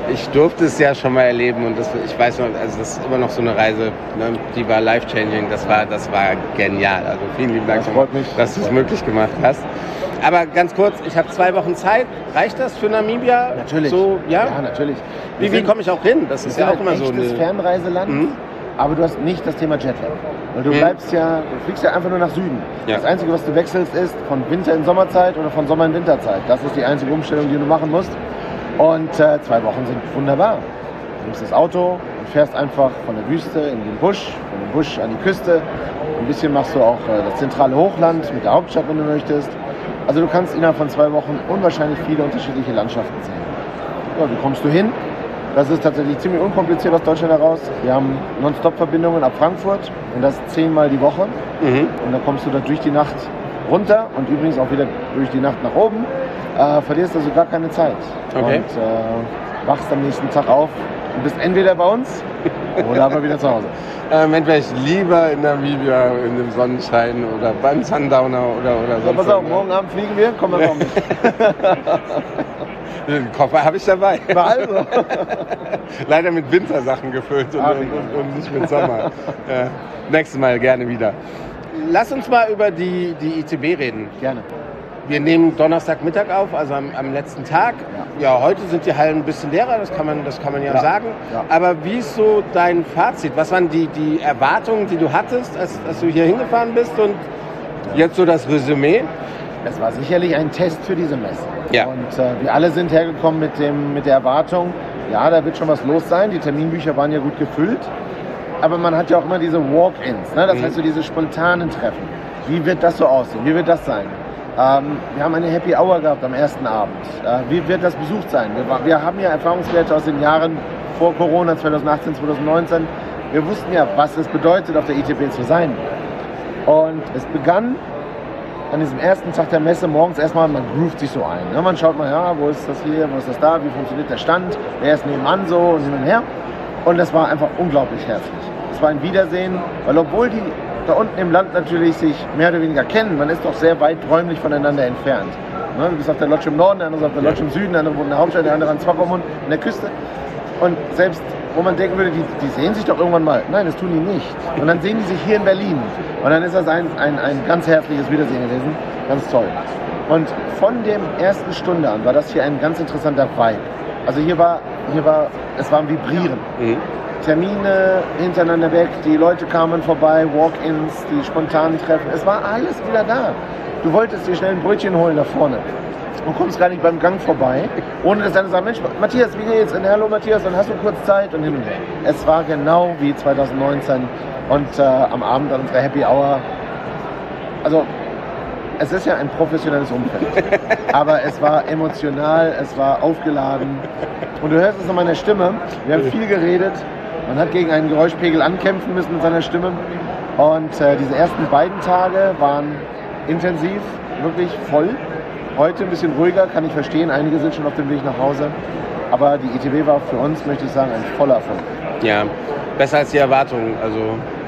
S5: Ich durfte es ja schon mal erleben und ich weiß noch, also das ist immer noch so eine Reise, ne, die war life-changing, das war genial. Also vielen lieben Dank, dass du es möglich gemacht hast. Aber ganz kurz, ich habe 2 Wochen Zeit. Reicht das für Namibia?
S6: Natürlich.
S5: So, ja?
S6: Ja, natürlich.
S5: Wie komme ich auch hin? Das ist ja auch immer so ein
S6: echtes Fernreiseland, aber du hast nicht das Thema Jetlag. Weil du fliegst ja einfach nur nach Süden. Ja. Das Einzige, was du wechselst, ist von Winter in Sommerzeit oder von Sommer in Winterzeit. Das ist die einzige Umstellung, die du machen musst. Und 2 Wochen sind wunderbar. Du nimmst das Auto und fährst einfach von der Wüste in den Busch, von dem Busch an die Küste. Ein bisschen machst du auch das zentrale Hochland mit der Hauptstadt, wenn du möchtest. Also du kannst innerhalb von 2 Wochen unwahrscheinlich viele unterschiedliche Landschaften sehen. Ja, wie kommst du hin? Das ist tatsächlich ziemlich unkompliziert aus Deutschland heraus. Wir haben Non-Stop-Verbindungen ab Frankfurt und das 10-mal die Woche. Und dann kommst du da durch die Nacht runter und übrigens auch wieder durch die Nacht nach oben. Verlierst also gar keine Zeit. Okay. Und wachst am nächsten Tag auf und bist entweder bei uns oder aber wieder zu Hause.
S5: Mensch, wäre ich lieber in Namibia in dem Sonnenschein oder beim Sundowner oder sonst was.
S6: Pass auf, morgen Abend fliegen wir, kommen wir noch mit.
S5: Den Koffer habe ich dabei.
S6: Also.
S5: Leider mit Wintersachen gefüllt und nicht mit Sommer. Nächstes Mal gerne wieder. Lass uns mal über die ITB reden.
S6: Gerne.
S5: Wir nehmen Donnerstagmittag auf, also am letzten Tag. Ja, heute sind die Hallen ein bisschen leerer, das kann man ja sagen. Ja. Aber wie ist so dein Fazit? Was waren die Erwartungen, die du hattest, als du hier hingefahren bist? Und jetzt so das Resümee?
S6: Es war sicherlich ein Test für diese Messe.
S5: Ja.
S6: Und wir alle sind hergekommen mit der Erwartung, ja, da wird schon was los sein. Die Terminbücher waren ja gut gefüllt. Aber man hat ja auch immer diese Walk-ins, ne? Das heißt so diese spontanen Treffen. Wie wird das so aussehen? Wie wird das sein? Wir haben eine Happy Hour gehabt am ersten Abend. Wie wird das besucht sein? Wir haben ja Erfahrungswerte aus den Jahren vor Corona, 2018, 2019. Wir wussten ja, was es bedeutet, auf der ITB zu sein. Und es begann an diesem ersten Tag der Messe morgens erstmal, man groovt sich so ein. Ne? Man schaut mal, ja, wo ist das hier, wo ist das da, wie funktioniert der Stand, wer ist nebenan so und hin und her. Und das war einfach unglaublich herzlich. Es war ein Wiedersehen, weil obwohl die da unten im Land natürlich sich mehr oder weniger kennen, man ist doch sehr weit räumlich voneinander entfernt. Ne? Du bist auf der Lodge im Norden, der andere ist auf der Lodge im Süden, der andere wohnt in der Hauptstadt, der andere an Swakopmund, an der Küste. Und selbst, wo man denken würde, die sehen sich doch irgendwann mal. Nein, das tun die nicht. Und dann sehen die sich hier in Berlin. Und dann ist das ein ganz herzliches Wiedersehen gewesen. Ganz toll. Und von der ersten Stunde an war das hier ein ganz interessanter Vibe. Also es war ein Vibrieren. Termine hintereinander weg, die Leute kamen vorbei, Walk-ins, die spontanen Treffen. Es war alles wieder da. Du wolltest dir schnell ein Brötchen holen da vorne und kommst gar nicht beim Gang vorbei, ohne dass einer sagt, Mensch, Matthias, wie geht's? Und hallo Matthias, dann hast du kurz Zeit und hin und her. Es war genau wie 2019 und am Abend an unserer Happy Hour. Also es ist ja ein professionelles Umfeld, aber es war emotional, es war aufgeladen und du hörst es an meiner Stimme. Wir haben viel geredet. Man hat gegen einen Geräuschpegel ankämpfen müssen mit seiner Stimme. Und diese ersten beiden Tage waren intensiv, wirklich voll. Heute ein bisschen ruhiger, kann ich verstehen. Einige sind schon auf dem Weg nach Hause. Aber die ITB war für uns, möchte ich sagen, ein voller Erfolg.
S5: Ja, besser als die Erwartungen. Also,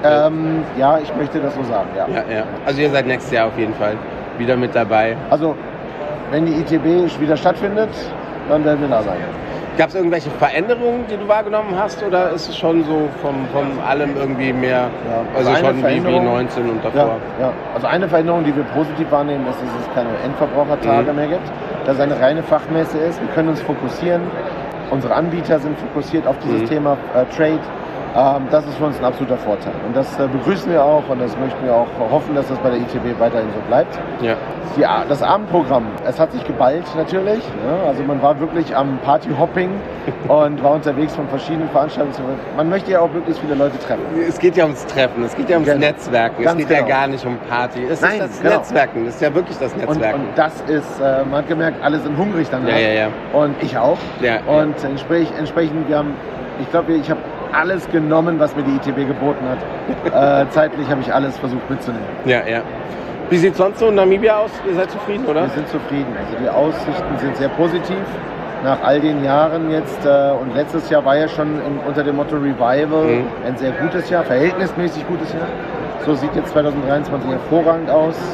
S6: ja, ich möchte das so sagen, ja.
S5: Ja. Also ihr seid nächstes Jahr auf jeden Fall wieder mit dabei.
S6: Also, wenn die ITB wieder stattfindet, dann werden wir da sein.
S5: Gab es irgendwelche Veränderungen, die du wahrgenommen hast, oder ist es schon so von allem irgendwie mehr, also schon wie 19 und davor?
S6: Ja. Also eine Veränderung, die wir positiv wahrnehmen, ist, dass es keine Endverbrauchertage mehr gibt, dass es eine reine Fachmesse ist. Wir können uns fokussieren. Unsere Anbieter sind fokussiert auf dieses Thema Trade. Das ist für uns ein absoluter Vorteil. Und das begrüßen wir auch und das möchten wir auch hoffen, dass das bei der ITB weiterhin so bleibt.
S5: Ja.
S6: Das Abendprogramm, es hat sich geballt natürlich. Ja, also man war wirklich am Partyhopping und war unterwegs von verschiedenen Veranstaltungen. Man möchte ja auch wirklich viele Leute treffen.
S5: Es geht ja ums Treffen, es geht ja ums Netzwerken. Es geht ja gar nicht um Party. Es ist das Netzwerken, das ist ja wirklich das Netzwerken.
S6: Und das ist, man hat gemerkt, alle sind hungrig danach.
S5: Ja.
S6: Und ich auch.
S5: Ja.
S6: Und entsprechend, ich habe alles genommen, was mir die ITB geboten hat. Zeitlich habe ich alles versucht mitzunehmen.
S5: Ja. Wie sieht es sonst so in Namibia aus? Ihr seid zufrieden, oder?
S6: Wir sind zufrieden. Also die Aussichten sind sehr positiv. Nach all den Jahren jetzt, und letztes Jahr war ja schon unter dem Motto Revival ein sehr gutes Jahr, verhältnismäßig gutes Jahr. So sieht jetzt 2023 hervorragend aus.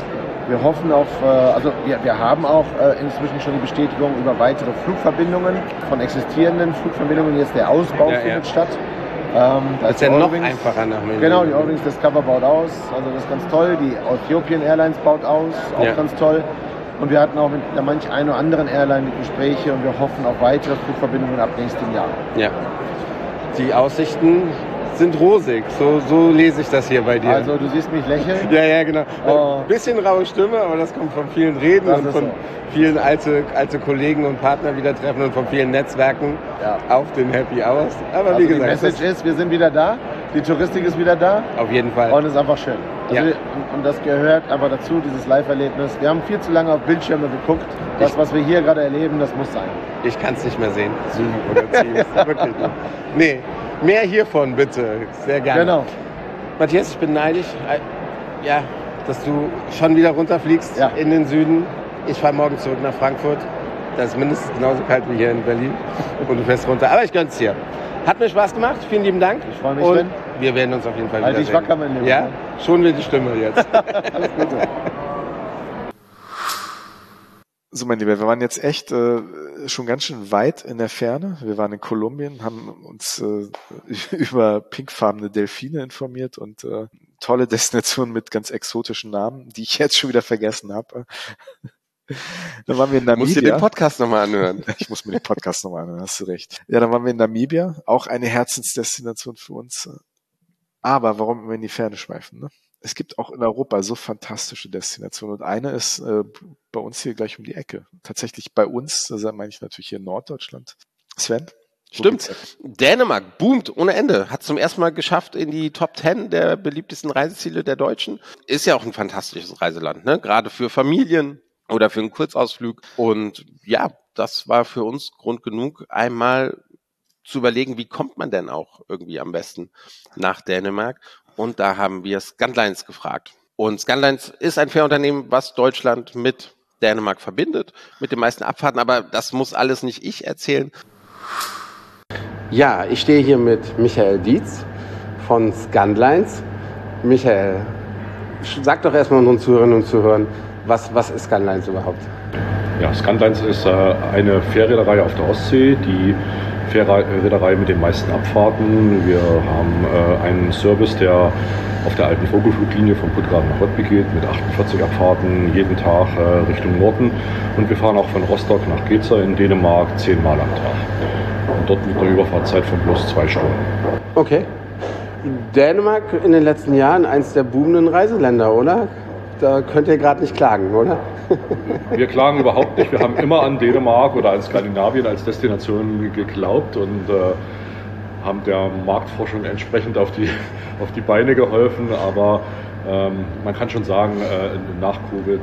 S6: Wir hoffen auf, wir haben auch inzwischen schon die Bestätigung über weitere Flugverbindungen von existierenden Flugverbindungen. Jetzt der Ausbau findet statt.
S5: Das ist ja noch einfacher nach München.
S6: Genau, die Eurowings Discover baut aus, also das ist ganz toll. Die Ethiopian Airlines baut aus, auch ganz toll. Und wir hatten auch mit manch einer oder anderen Airline Gespräche und wir hoffen auf weitere Flugverbindungen ab nächstem Jahr.
S5: Ja, die Aussichten sind rosig, so lese ich das hier bei dir.
S6: Also du siehst mich lächeln.
S5: Ja, genau. Ein bisschen raue Stimme, aber das kommt von vielen Reden
S6: das
S5: und von vielen alte Kollegen und Partner wieder treffen und von vielen Netzwerken auf den Happy Hours. Aber also wie gesagt,
S6: die Message ist, wir sind wieder da, die Touristik ist wieder da.
S5: Auf jeden Fall.
S6: Und es ist einfach schön. Also und das gehört aber dazu, dieses Live-Erlebnis. Wir haben viel zu lange auf Bildschirme geguckt. Das, was wir hier gerade erleben, das muss sein.
S5: Ich kann es nicht mehr sehen. Zoom oder Teams. Wirklich nicht. Nee. Mehr hiervon, bitte. Sehr gerne.
S6: Genau.
S5: Matthias, ich bin neidisch, dass du schon wieder runterfliegst in den Süden. Ich fahre morgen zurück nach Frankfurt. Das ist mindestens genauso kalt wie hier in Berlin. Und du fährst runter. Aber ich gönn's dir. Hat mir Spaß gemacht. Vielen lieben Dank.
S6: Ich freue mich.
S5: Und wir werden uns auf jeden Fall wiedersehen.
S6: Halt dich wacker, mein Lieber.
S5: Ja, schon will die Stimme jetzt.
S6: Alles Gute.
S1: So, mein Lieber, wir waren jetzt echt schon ganz schön weit in der Ferne. Wir waren in Kolumbien, haben uns über pinkfarbene Delfine informiert und tolle Destinationen mit ganz exotischen Namen, die ich jetzt schon wieder vergessen habe. Dann waren wir in Namibia.
S2: Musst du den Podcast nochmal anhören.
S1: Ich muss mir den Podcast nochmal anhören, hast du recht. Ja, dann waren wir in Namibia, auch eine Herzensdestination für uns. Aber warum immer in die Ferne schweifen, ne? Es gibt auch in Europa so fantastische Destinationen und eine ist bei uns hier gleich um die Ecke. Tatsächlich bei uns, das meine ich natürlich hier in Norddeutschland. Sven?
S2: Stimmt. Dänemark boomt ohne Ende. Hat zum ersten Mal geschafft in die Top 10 der beliebtesten Reiseziele der Deutschen. Ist ja auch ein fantastisches Reiseland, ne? Gerade für Familien oder für einen Kurzausflug. Und ja, das war für uns Grund genug, einmal zu überlegen, wie kommt man denn auch irgendwie am besten nach Dänemark? Und da haben wir Scandlines gefragt. Und Scandlines ist ein Fährunternehmen, was Deutschland mit Dänemark verbindet, mit den meisten Abfahrten. Aber das muss alles nicht ich erzählen.
S5: Ja, ich stehe hier mit Michael Dietz von Scandlines. Michael, sag doch erstmal unseren Zuhörerinnen und Zuhörern, was ist Scandlines überhaupt?
S7: Ja, Scandlines ist eine Fährreederei auf der Ostsee, die Fährreederei mit den meisten Abfahrten. Wir haben einen Service, der auf der alten Vogelfluglinie von Puttgarden nach Rødby geht, mit 48 Abfahrten jeden Tag Richtung Norden. Und wir fahren auch von Rostock nach Gedser in Dänemark 10-mal am Tag. Und dort mit einer Überfahrtzeit von bloß 2 Stunden.
S5: Okay. Dänemark in den letzten Jahren eins der boomenden Reiseländer, oder? Da könnt ihr gerade nicht klagen, oder?
S7: Wir klagen überhaupt nicht. Wir haben immer an Dänemark oder an Skandinavien als Destination geglaubt und haben der Marktforschung entsprechend auf die Beine geholfen. Aber man kann schon sagen, nach Covid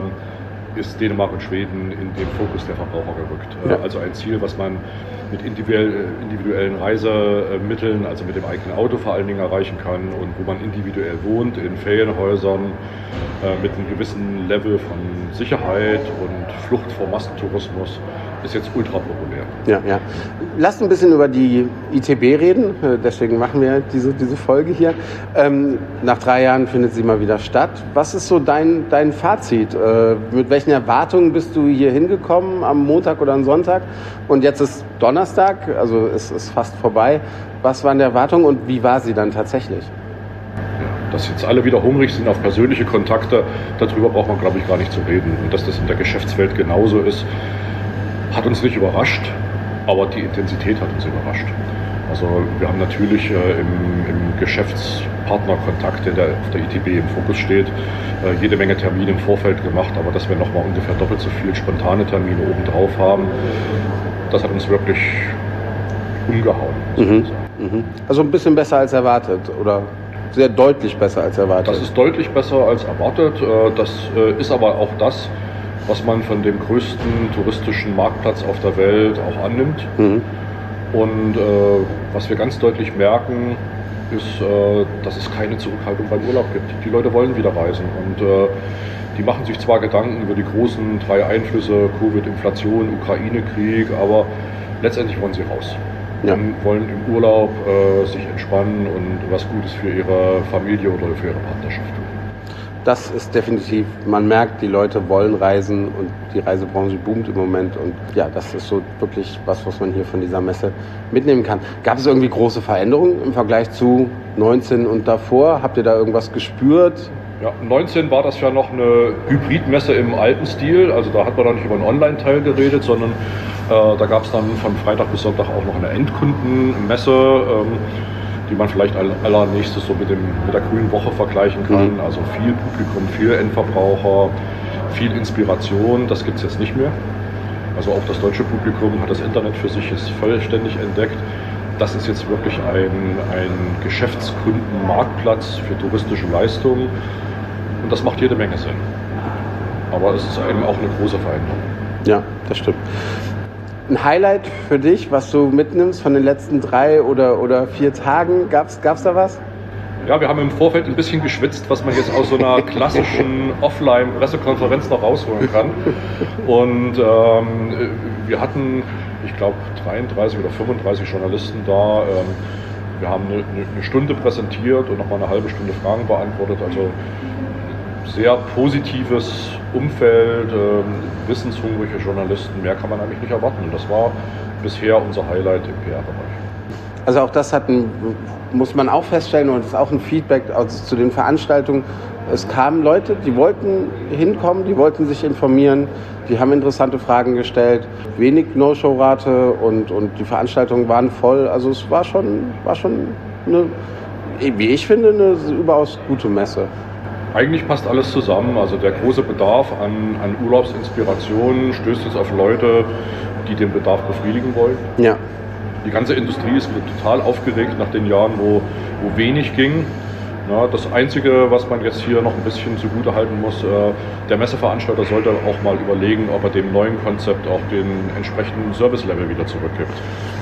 S7: ist Dänemark und Schweden in den Fokus der Verbraucher gerückt. Ja. Also ein Ziel, was man mit individuellen Reisemitteln, also mit dem eigenen Auto vor allen Dingen erreichen kann und wo man individuell wohnt, in Ferienhäusern, mit einem gewissen Level von Sicherheit und Flucht vor Massentourismus, ist jetzt ultra populär.
S5: Ja. Lasst ein bisschen über die ITB reden, deswegen machen wir diese Folge hier. Nach 3 Jahren findet sie mal wieder statt. Was ist so dein Fazit? Mit welchen Erwartungen bist du hier hingekommen am Montag oder am Sonntag? Und jetzt ist Donnerstag, also es ist fast vorbei. Was waren die Erwartungen und wie war sie dann tatsächlich?
S7: Dass jetzt alle wieder hungrig sind auf persönliche Kontakte, darüber braucht man, glaube ich, gar nicht zu reden. Und dass das in der Geschäftswelt genauso ist, hat uns nicht überrascht, aber die Intensität hat uns überrascht. Also wir haben natürlich im Geschäftspartnerkontakt, der auf der ITB im Fokus steht, jede Menge Termine im Vorfeld gemacht, aber dass wir nochmal ungefähr doppelt so viele spontane Termine obendrauf haben, das hat uns wirklich umgehauen.
S5: Also ein bisschen besser als erwartet, oder? Sehr deutlich besser als erwartet.
S7: Das ist deutlich besser als erwartet. Das ist aber auch das, was man von dem größten touristischen Marktplatz auf der Welt auch annimmt. Und was wir ganz deutlich merken, ist, dass es keine Zurückhaltung beim Urlaub gibt. Die Leute wollen wieder reisen und die machen sich zwar Gedanken über die großen 3 Einflüsse, Covid, Inflation, Ukraine-Krieg, aber letztendlich wollen sie raus.
S5: Ja.
S7: Und wollen im Urlaub sich entspannen und was Gutes für ihre Familie oder für ihre Partnerschaft tun.
S5: Das ist definitiv, man merkt, die Leute wollen reisen und die Reisebranche boomt im Moment. Und ja, das ist so wirklich was man hier von dieser Messe mitnehmen kann. Gab es irgendwie große Veränderungen im Vergleich zu 19 und davor? Habt ihr da irgendwas gespürt?
S7: Ja, 19 war das ja noch eine Hybridmesse im alten Stil. Also da hat man noch nicht über einen Online-Teil geredet, sondern da gab es dann von Freitag bis Sonntag auch noch eine Endkundenmesse, die man vielleicht allernächstes so mit der Grünen Woche vergleichen kann. Also viel Publikum, viel Endverbraucher, viel Inspiration, das gibt es jetzt nicht mehr. Also auch das deutsche Publikum hat das Internet für sich jetzt vollständig entdeckt. Das ist jetzt wirklich ein Geschäftskundenmarktplatz für touristische Leistungen und das macht jede Menge Sinn. Aber es ist eben auch eine große Veränderung.
S5: Ja, das stimmt. Ein Highlight für dich, was du mitnimmst von den letzten 3 oder 4 Tagen? Gab's da was?
S7: Ja, wir haben im Vorfeld ein bisschen geschwitzt, was man jetzt aus so einer klassischen Offline-Pressekonferenz noch rausholen kann. Und wir hatten, ich glaube, 33 oder 35 Journalisten da. Wir haben eine Stunde präsentiert und nochmal eine halbe Stunde Fragen beantwortet. Also sehr positives Umfeld, wissenshungrige Journalisten, mehr kann man eigentlich nicht erwarten. Und das war bisher unser Highlight im PR-Bereich.
S5: Also auch das muss man auch feststellen, und das ist auch ein Feedback zu den Veranstaltungen. Es kamen Leute, die wollten hinkommen, die wollten sich informieren, die haben interessante Fragen gestellt, wenig No-Show-Rate und die Veranstaltungen waren voll. Also es war schon eine, wie ich finde, eine überaus gute Messe.
S7: Eigentlich passt alles zusammen. Also der große Bedarf an Urlaubsinspiration stößt jetzt auf Leute, die den Bedarf befriedigen wollen.
S5: Ja.
S7: Die ganze Industrie ist total aufgeregt nach den Jahren, wo wenig ging. Ja, das Einzige, was man jetzt hier noch ein bisschen zugute halten muss, der Messeveranstalter sollte auch mal überlegen, ob er dem neuen Konzept auch den entsprechenden Service-Level wieder zurückgibt.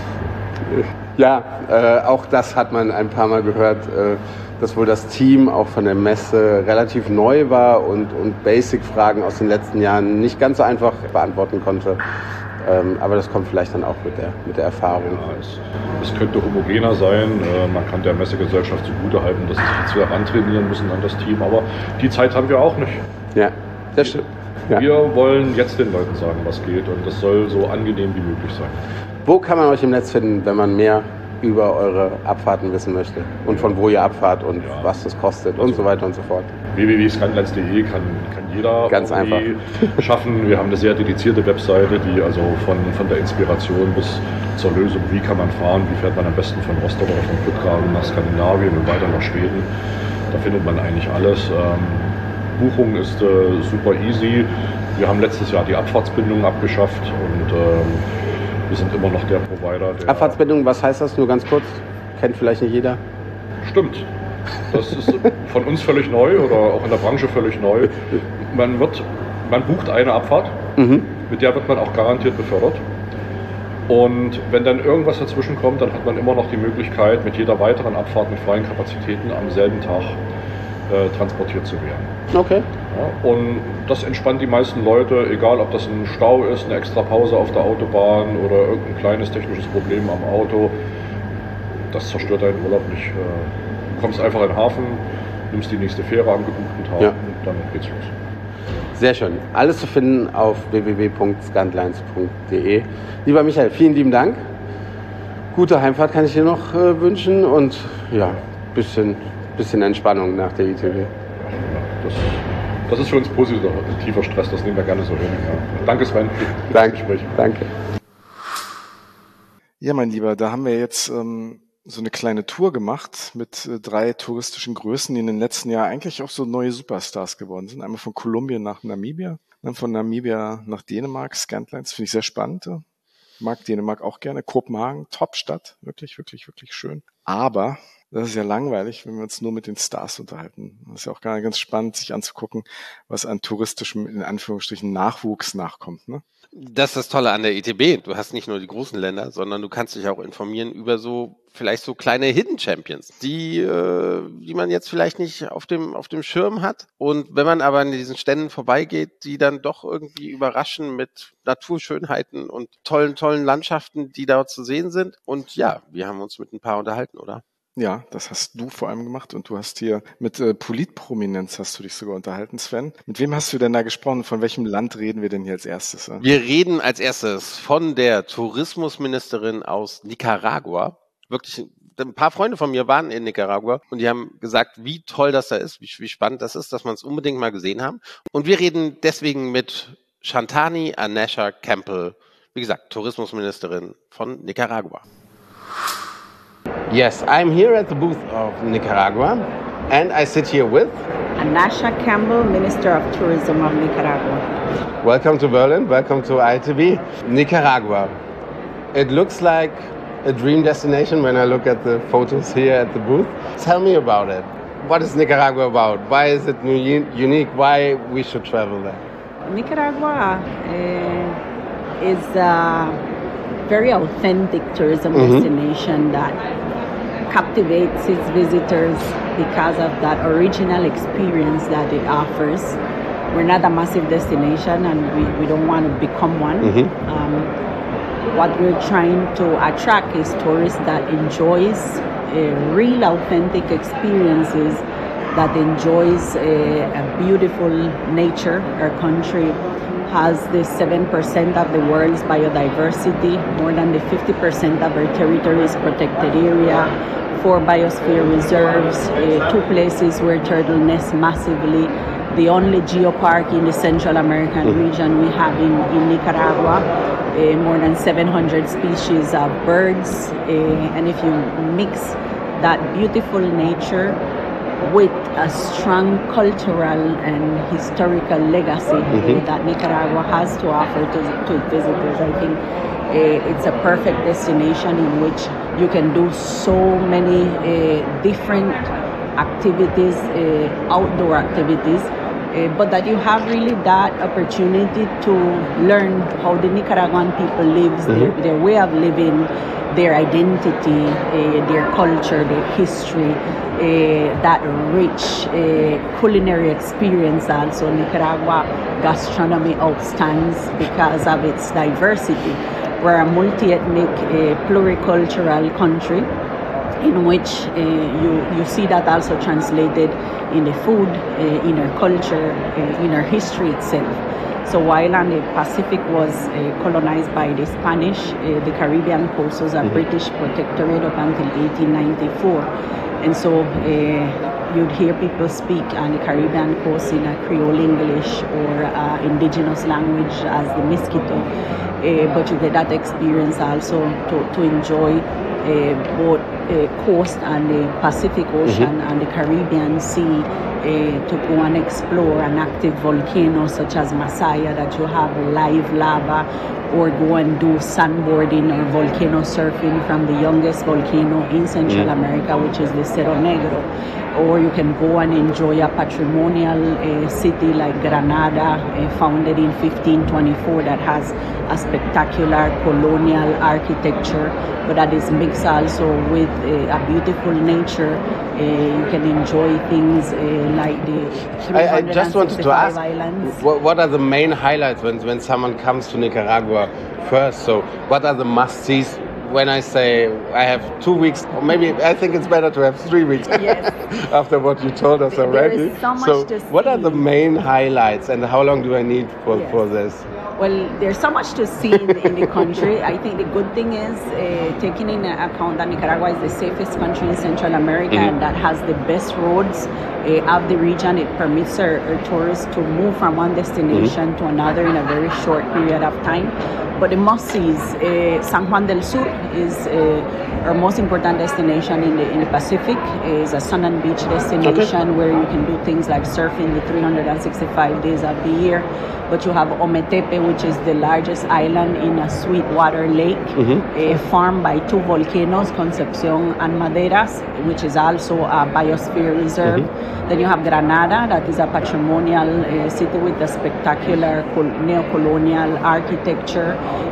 S5: Ja, auch das hat man ein paar Mal gehört, dass wohl das Team auch von der Messe relativ neu war und Basic-Fragen aus den letzten Jahren nicht ganz so einfach beantworten konnte. Aber das kommt vielleicht dann auch mit der Erfahrung.
S7: Ja, es könnte homogener sein. Man kann der Messegesellschaft zugutehalten, dass sie sich jetzt wieder rantrainieren müssen an das Team. Aber die Zeit haben wir auch nicht.
S5: Ja, das stimmt. Ja.
S7: Wir wollen jetzt den Leuten sagen, was geht. Und das soll so angenehm wie möglich sein.
S5: Wo kann man euch im Netz finden, wenn man mehr über eure Abfahrten wissen möchte? Und von wo ihr abfahrt und was das kostet und so weiter und so fort.
S7: www.scanlines.de kann jeder
S5: ganz einfach
S7: schaffen. Wir haben eine sehr dedizierte Webseite, die also von der Inspiration bis zur Lösung, wie kann man fahren, wie fährt man am besten von Rostock oder von Puttgarden nach Skandinavien und weiter nach Schweden. Da findet man eigentlich alles. Buchung ist super easy. Wir haben letztes Jahr die Abfahrtsbindung abgeschafft und wir sind immer noch der Provider.
S5: Abfahrtsbindung, was heißt das? Nur ganz kurz. Kennt vielleicht nicht jeder.
S7: Stimmt. Das ist von uns völlig neu oder auch in der Branche völlig neu. Man bucht eine Abfahrt, mit der wird man auch garantiert befördert. Und wenn dann irgendwas dazwischen kommt, dann hat man immer noch die Möglichkeit, mit jeder weiteren Abfahrt mit freien Kapazitäten am selben Tag transportiert zu werden.
S5: Okay.
S7: Ja, und das entspannt die meisten Leute, egal ob das ein Stau ist, eine extra Pause auf der Autobahn oder irgendein kleines technisches Problem am Auto. Das zerstört deinen Urlaub nicht. Du kommst einfach in den Hafen, nimmst die nächste Fähre am gebuchten Tag und dann geht's los.
S5: Sehr schön. Alles zu finden auf www.scanlines.de. Lieber Michael, vielen lieben Dank. Gute Heimfahrt kann ich dir noch wünschen und ja, bisschen Entspannung nach der ITB.
S7: Das ist für uns positiver Stress, das nehmen wir gerne so hin. Ja. Danke Sven für das Gespräch.
S5: Danke.
S1: Ja, mein Lieber, da haben wir jetzt so eine kleine Tour gemacht mit 3 touristischen Größen, die in den letzten Jahren eigentlich auch so neue Superstars geworden sind. Einmal von Kolumbien nach Namibia, dann von Namibia nach Dänemark, Scanlines, finde ich sehr spannend. Mag Dänemark auch gerne. Kopenhagen, Top-Stadt, wirklich, wirklich, wirklich schön. Aber das ist ja langweilig, wenn wir uns nur mit den Stars unterhalten. Das ist ja auch ganz spannend, sich anzugucken, was an touristischem, in Anführungsstrichen, Nachwuchs nachkommt, ne?
S2: Das ist das Tolle an der ITB. Du hast nicht nur die großen Länder, sondern du kannst dich auch informieren über vielleicht so kleine Hidden Champions, die man jetzt vielleicht nicht auf dem Schirm hat. Und wenn man aber an diesen Ständen vorbeigeht, die dann doch irgendwie überraschen mit Naturschönheiten und tollen Landschaften, die dort zu sehen sind. Und ja, wir haben uns mit ein paar unterhalten, oder?
S1: Ja, das hast du vor allem gemacht und du hast hier mit Politprominenz hast du dich sogar unterhalten, Sven. Mit wem hast du denn da gesprochen? Von welchem Land reden wir denn hier als erstes?
S2: Wir reden als erstes von der Tourismusministerin aus Nicaragua. Wirklich, ein paar Freunde von mir waren in Nicaragua und die haben gesagt, wie toll das da ist, wie spannend das ist, dass man es unbedingt mal gesehen haben. Und wir reden deswegen mit Shantani Anesha Campbell, wie gesagt, Tourismusministerin von Nicaragua.
S5: Yes, I'm here at the booth of Nicaragua, and I sit here with
S8: Anesha Campbell, Minister of Tourism of Nicaragua.
S5: Welcome to Berlin, welcome to ITV. Nicaragua. It looks like a dream destination when I look at the photos here at the booth. Tell me about it. What is Nicaragua about? Why is it unique? Why we should travel there?
S8: Nicaragua is a very authentic tourism destination that captivates its visitors because of that original experience that it offers. We're not a massive destination and we don't want to become one. What we're trying to attract is tourists that enjoys real authentic experiences, that enjoys a beautiful nature. Our country has the 7% of the world's biodiversity, more than the 50% of our territory is protected area, 4 biosphere reserves, 2 places where turtle nest massively, the only geopark in the Central American region we have in Nicaragua, more than 700 species of birds, and if you mix that beautiful nature with a strong cultural and historical legacy that Nicaragua has to offer to visitors, I think it's a perfect destination in which you can do so many different activities, outdoor activities, but that you have really that opportunity to learn how the Nicaraguan people live, their way of living, their identity, their culture, their history, that rich culinary experience. Also, Nicaragua gastronomy outstands because of its diversity. We're a multi-ethnic, pluricultural country in which you see that also translated in the food, in our culture, in our history itself. So while on the Pacific was colonized by the Spanish, the Caribbean coast was a British protectorate up until 1894. And so you'd hear people speak on the Caribbean coast in a Creole English or indigenous language as the Miskito. But you get that experience also to enjoy both coast and the Pacific Ocean and the Caribbean Sea, to go and explore an active volcano such as Masaya that you have live lava, or go and do sandboarding or volcano surfing from the youngest volcano in Central America, which is the Cerro Negro. Or you can go and enjoy a patrimonial city like Granada, founded in 1524, that has a spectacular colonial architecture, but that is mixed also with a beautiful nature. You can enjoy things like the
S5: I just wanted to ask,
S8: islands.
S5: What are the main highlights when someone comes to Nicaragua first? So what are the must-sees? When I say I have 2 weeks, or maybe I think it's better to have 3 weeks after what you told us already.
S8: There is so much to see.
S5: What are the main highlights and how long do I need for this?
S8: Well, there's so much to see in the country. I think the good thing is taking into account that Nicaragua is the safest country in Central America and that has the best roads of the region. It permits our tourists to move from one destination to another in a very short period of time. But the must-sees, San Juan del Sur is our most important destination in the Pacific. It's a sun and beach destination where you can do things like surfing the 365 days of the year. But you have Ometepe, which is the largest island in a sweetwater lake, formed by 2 volcanoes, Concepcion and Maderas, which is also a biosphere reserve. Then you have Granada, that is a patrimonial city with a spectacular neo-colonial architecture.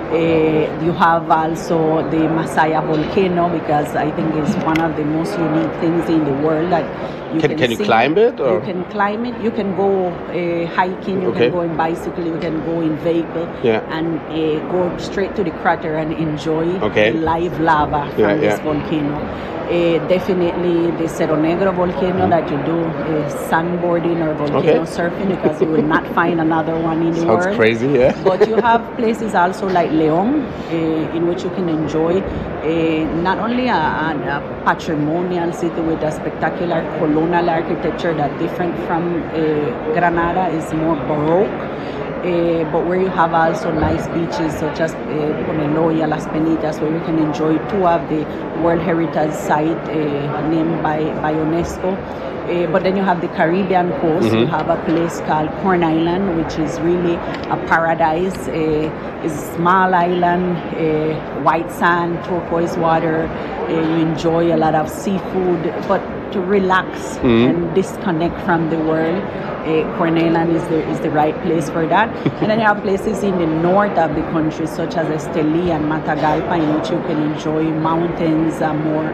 S8: You have also the Masaya volcano, because I think it's one of the most unique things in the world that
S5: Can you climb it? Or?
S8: You can climb it. You can go hiking. You can go in bicycle. You can go in vehicle. And go straight to the crater and enjoy the live lava from this volcano. Definitely the Cerro Negro volcano that you do sandboarding or volcano surfing, because you will not find another one in the world.
S5: Sounds crazy, yeah.
S8: But you have places also like León, in which you can enjoy not only a patrimonial city with a spectacular colonial architecture that different from Granada, is more Baroque. But where you have also nice beaches such as Poneloya, Las Penitas, where you can enjoy two of the World Heritage Site named by UNESCO. But then you have the Caribbean coast. You have a place called Corn Island, which is really a paradise. It's a small island, white sand, turquoise water. You enjoy a lot of seafood, but to relax and disconnect from the world, Corn Island is the right place for that. And then you have places in the north of the country, such as Esteli and Matagalpa, in which you can enjoy mountains, more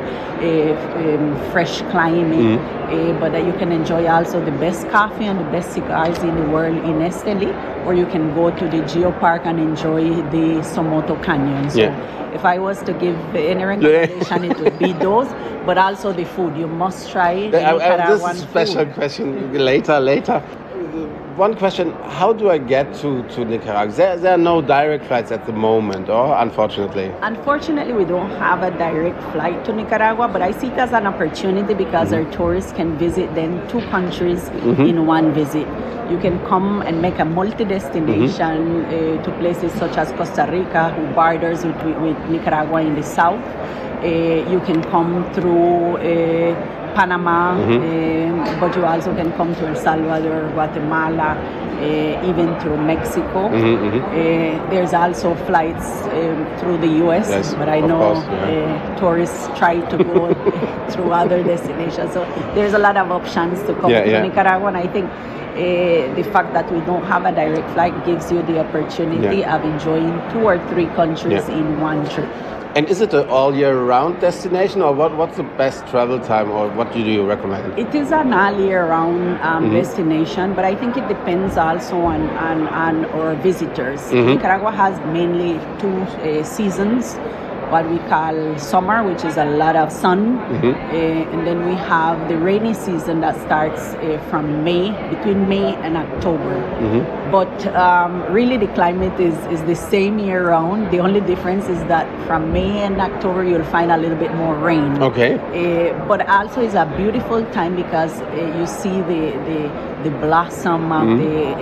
S8: fresh climate. But you can enjoy also the best coffee and the best cigars in the world in Esteli, or you can go to the Geopark and enjoy the Somoto Canyon. So if I was to give any recommendation, it would be those, but also the food. You must try the Nicaraguan
S5: this is a special question later. One question, how do I get to Nicaragua? There are no direct flights at the moment, or unfortunately?
S8: Unfortunately, we don't have a direct flight to Nicaragua, but I see it as an opportunity because our tourists can visit then two countries in one visit. You can come and make a multi-destination to places such as Costa Rica, who borders with Nicaragua in the south. You can come through Panama, but you also can come to El Salvador, Guatemala, even through Mexico. There's also flights through the U.S., but I know tourists try to go through other destinations. So there's a lot of options to come to Nicaragua, and I think the fact that we don't have a direct flight gives you the opportunity of enjoying 2 or 3 countries in one trip.
S5: And is it an all-year-round destination, or what's the best travel time, or what do you recommend?
S8: It is an all-year-round destination, but I think it depends also on our visitors. Nicaragua has mainly 2 seasons. What we call summer, which is a lot of sun, and then we have the rainy season that starts from between May and October. But really the climate is the same year round. The only difference is that from May and October you'll find a little bit more rain. But also it's a beautiful time because you see the blossom of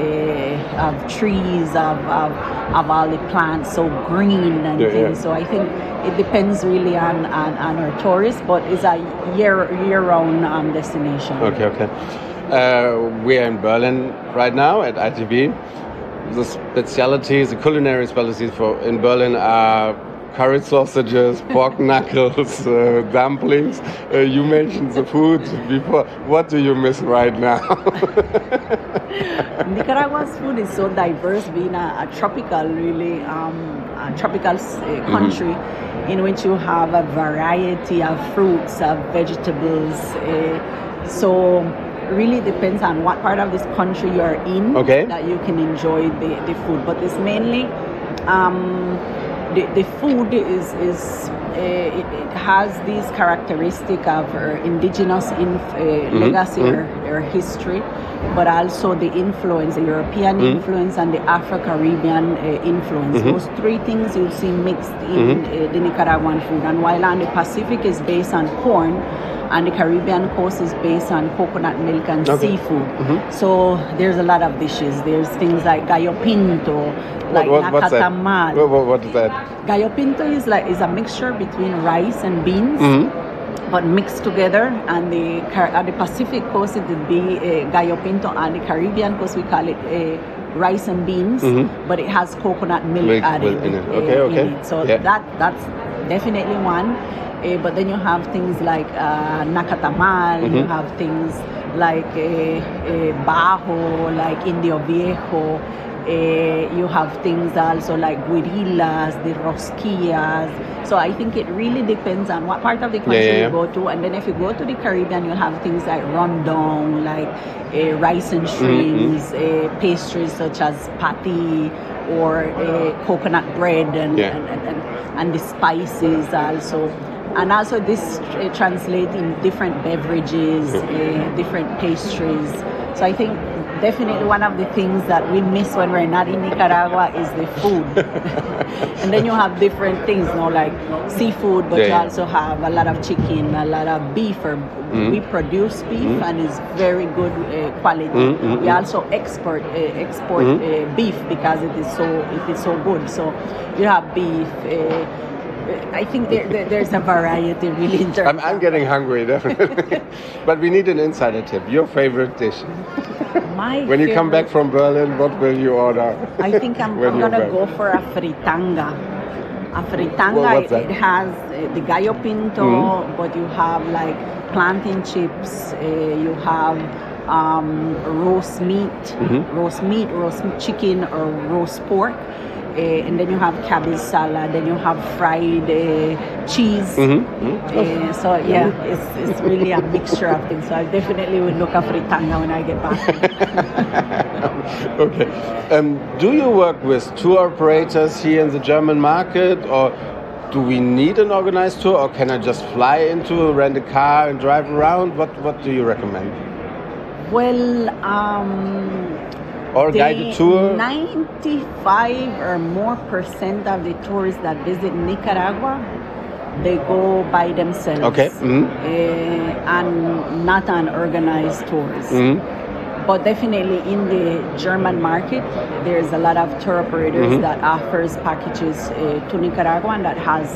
S8: of trees, of all the plants, so green and things. So I think it depends really on our tourists, but it's a year-round destination.
S5: Okay. We're in Berlin right now at ITB. The culinary specialties in Berlin are curry sausages, pork knuckles, dumplings. You mentioned the food before. What do you miss right now?
S8: Nicaragua's food is so diverse, being a tropical, really tropical country, in which you have a variety of fruits, of vegetables. So really depends on what part of this country you are in that you can enjoy the food. But it's mainly the food is it has these characteristics of indigenous legacy or history, but also the influence, the European influence and the Afro-Caribbean influence. Those 3 things you'll see mixed in the Nicaraguan food. And while on the Pacific is based on corn, and the Caribbean coast is based on coconut milk and seafood. So there's a lot of dishes. There's things like gallo pinto, like nacatamal.
S5: What is that?
S8: Gallo pinto is a mixture between rice and beans, but mixed together. And at the Pacific coast it would be gallo pinto, and the Caribbean coast we call it rice and beans, but it has coconut milk added in it. So that's definitely one. But then you have things like nacatamal, you have things like bajo, like indio viejo, You have things also like guirillas, the rosquillas. So I think it really depends on what part of the country you go to. And then if you go to the Caribbean, you have things like rondong, like rice and shrimps, pastries such as patty or coconut bread and the spices also. And also this translates in different beverages, different pastries. So I think definitely one of the things that we miss when we're not in Nicaragua is the food. And then you have different things, like seafood, but you also have a lot of chicken, a lot of beef. We produce beef and it's very good quality. We also export beef because it is so good. So you have beef. I think there's a variety really in terms.
S5: I'm getting hungry, definitely. But we need an insider tip. Your favorite dish? When you come back from Berlin, what will you order?
S8: I think I'm going to go for a fritanga. A fritanga, it has the gallo pinto, but you have like plantain chips, you have roast meat, roast chicken or roast pork. And then you have cabbage salad, then you have fried cheese. So it's really a mixture of things. So I definitely will look at fritanga when I get back.
S5: Okay. Do you work with tour operators here in the German market, or do we need an organized tour, or can I just fly into, rent a car and drive around? What do you recommend?
S8: Well,
S5: or guided tour?
S8: 95 or more % of the tourists that visit Nicaragua, they go by themselves.
S5: Okay.
S8: And not on organized tours. But definitely in the German market, there's a lot of tour operators that offers packages to Nicaragua and that has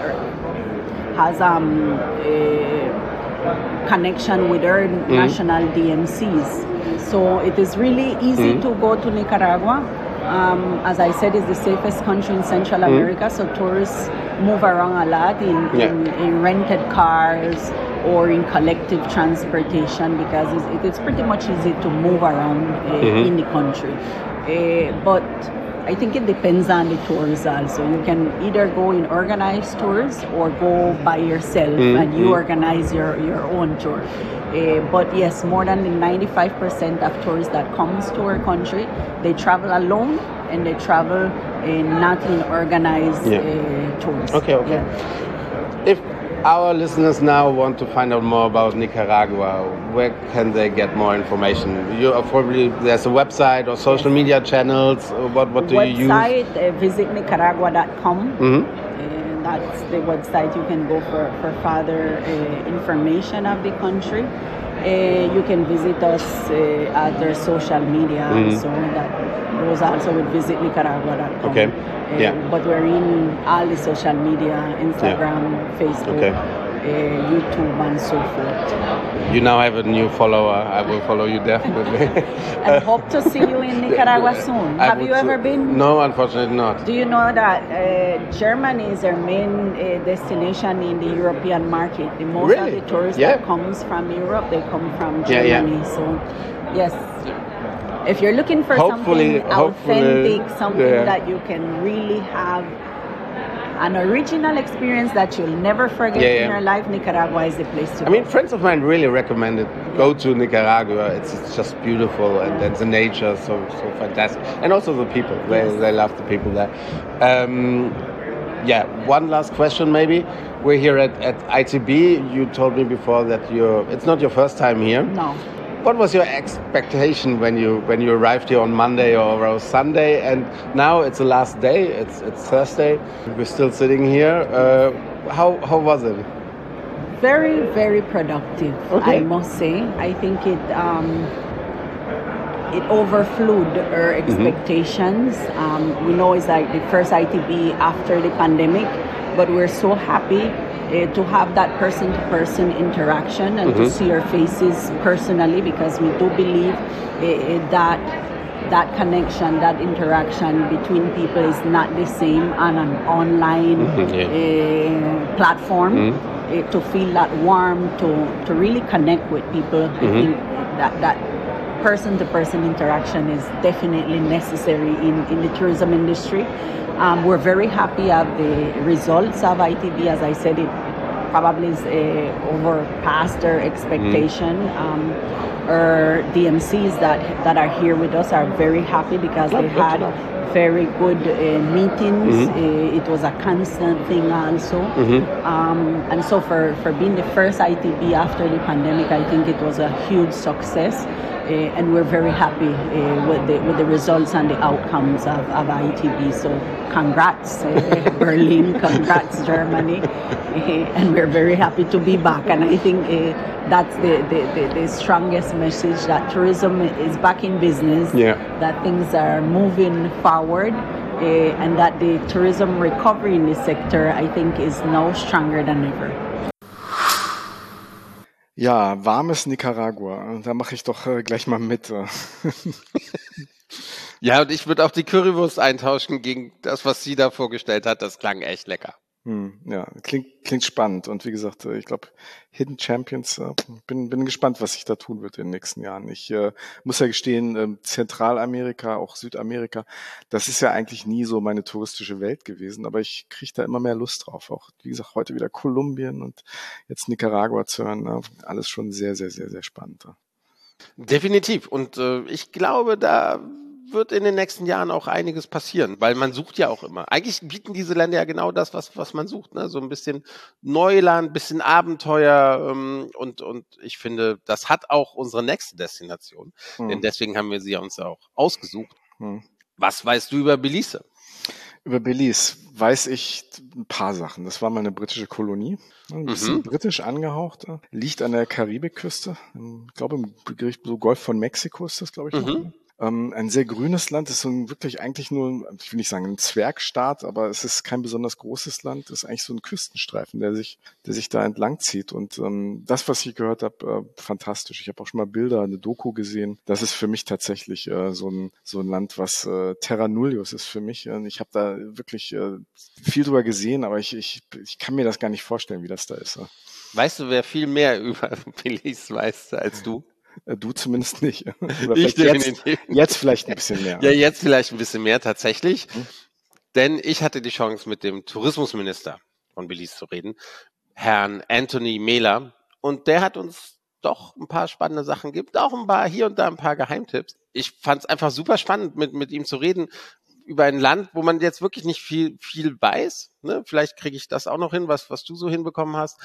S8: connection with our national DMCs. So it is really easy to go to Nicaragua. As I said, it's the safest country in Central America, so tourists move around a lot in rented cars or in collective transportation because it's pretty much easy to move around in the country. But I think it depends on the tours also. You can either go in organized tours or go by yourself and you organize your own tour. But yes, more than 95% of tourists that comes to our country, they travel alone and they travel not in organized tours.
S5: Okay. Yeah. If our listeners now want to find out more about Nicaragua, where can they get more information? There's a website or social media channels. What do you use?
S8: Website, visitnicaragua.com. That's the website. You can go for further information of the country. You can visit us at their social media, so that goes also with visitnicaragua.com.
S5: Okay.
S8: But we're in all the social media, Instagram, Facebook, YouTube, and so forth.
S5: You now have a new follower. I will follow you definitely.
S8: And hope to see you in Nicaragua soon. Have you ever been?
S5: No, unfortunately not.
S8: Do you know that Germany is our main destination in the European market? The most of the tourists that comes from Europe, they come from Germany. So, yes. If you're looking for something authentic, something that you can really have an original experience that you'll never forget in your life, Nicaragua is the place to go.
S5: I mean, friends of mine really recommended go to Nicaragua. It's just beautiful, and the nature so fantastic, and also the people. They love the people there. One last question maybe. We're here at ITB. You told me before that it's not your first time here.
S8: No.
S5: What was your expectation when you arrived here on Monday or Sunday? And now it's the last day. It's Thursday. We're still sitting here. How was it?
S8: Very, very productive. I must say. I think it overflowed our expectations. We know it's like the first ITB after the pandemic, but we're so happy to have that person-to-person interaction and to see our faces personally, because we do believe that connection, that interaction between people is not the same on an online platform. To feel that warmth, to really connect with people, I think that person-to-person interaction is definitely necessary in the tourism industry. We're very happy of the results of ITB. As I said, it probably is overpassed their expectation. Our DMCs that are here with us are very happy because they had very good meetings. It was a constant thing also. And so for being the first ITB after the pandemic, I think it was a huge success. And we're very happy with the results and the outcomes of ITB. So congrats, Berlin, congrats, Germany. And we're very happy to be back. And I think that's the strongest message, that tourism is back in business, that things are moving forward, and that the tourism recovery in the sector, I think, is now stronger than ever.
S1: Ja, warmes Nicaragua. Da mache ich doch gleich mal mit.
S2: Ja, und ich würde auch die Currywurst eintauschen gegen das, was sie da vorgestellt hat. Das klang echt lecker.
S1: Ja, klingt spannend. Und wie gesagt, ich glaube, Hidden Champions, bin gespannt, was sich da tun wird in den nächsten Jahren. Ich muss ja gestehen, Zentralamerika, auch Südamerika, das ist ja eigentlich nie so meine touristische Welt gewesen, aber ich kriege da immer mehr Lust drauf. Auch, wie gesagt, heute wieder Kolumbien und jetzt Nicaragua zu hören, alles schon sehr, sehr, sehr, sehr spannend.
S2: Definitiv. Und ich glaube, da wird in den nächsten Jahren auch einiges passieren, weil man sucht ja auch immer. Eigentlich bieten diese Länder ja genau das, was man sucht, ne? So ein bisschen Neuland, ein bisschen Abenteuer, und ich finde, das hat auch unsere nächste Destination, denn deswegen haben wir sie uns auch ausgesucht. Was weißt du über Belize?
S1: Über Belize weiß ich ein paar Sachen. Das war mal eine britische Kolonie, ein bisschen britisch angehaucht, liegt an der Karibikküste, ich glaube im so Golf von Mexiko ist das, glaube ich, noch. Ein sehr grünes Land, ist so wirklich eigentlich nur, ich will nicht sagen ein Zwergstaat, aber es ist kein besonders großes Land, es ist eigentlich so ein Küstenstreifen, der sich da entlang zieht. Und das, was ich gehört habe, fantastisch. Ich habe auch schon mal Bilder, eine Doku gesehen. Das ist für mich tatsächlich so ein Land, was Terra Nullius ist für mich. Ich habe da wirklich viel drüber gesehen, aber ich kann mir das gar nicht vorstellen, wie das da ist.
S2: Weißt du, wer viel mehr über Belize weiß als du?
S1: Du zumindest nicht.
S2: Oder ich definitiv.
S1: Jetzt vielleicht ein bisschen mehr.
S2: Ja, jetzt vielleicht ein bisschen mehr tatsächlich. Denn ich hatte die Chance, mit dem Tourismusminister von Belize zu reden, Herrn Anthony Mela. Und der hat uns doch ein paar spannende Sachen gibt, auch hier und da ein paar Geheimtipps. Ich fand es einfach super spannend, mit ihm zu reden über ein Land, wo man jetzt wirklich nicht viel weiß. Ne? Vielleicht kriege ich das auch noch hin, was du so hinbekommen hast.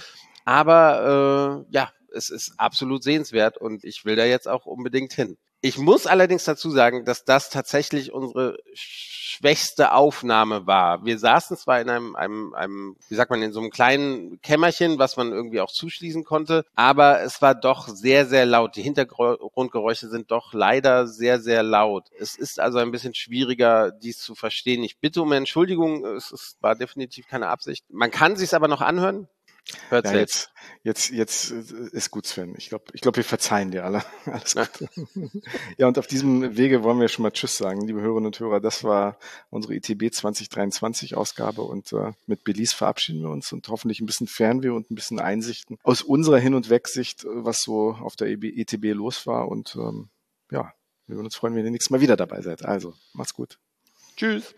S2: Aber es ist absolut sehenswert und ich will da jetzt auch unbedingt hin. Ich muss allerdings dazu sagen, dass das tatsächlich unsere schwächste Aufnahme war. Wir saßen zwar in einem, wie sagt man, in so einem kleinen Kämmerchen, was man irgendwie auch zuschließen konnte, aber es war doch sehr, sehr laut. Die Hintergrundgeräusche sind doch leider sehr, sehr laut. Es ist also ein bisschen schwieriger, dies zu verstehen. Ich bitte um Entschuldigung, es war definitiv keine Absicht. Man kann sich's aber noch anhören.
S1: Ja, jetzt ist gut, Sven. Ich glaube, wir verzeihen dir alle. Alles gut. Ja, und auf diesem Wege wollen wir schon mal Tschüss sagen, liebe Hörerinnen und Hörer. Das war unsere ITB 2023 Ausgabe und mit Belize verabschieden wir uns und hoffentlich ein bisschen Fernweh und ein bisschen Einsichten aus unserer Hin- und Wegsicht, was so auf der ITB los war. Und wir würden uns freuen, wenn ihr nächstes Mal wieder dabei seid. Also, macht's gut.
S2: Tschüss.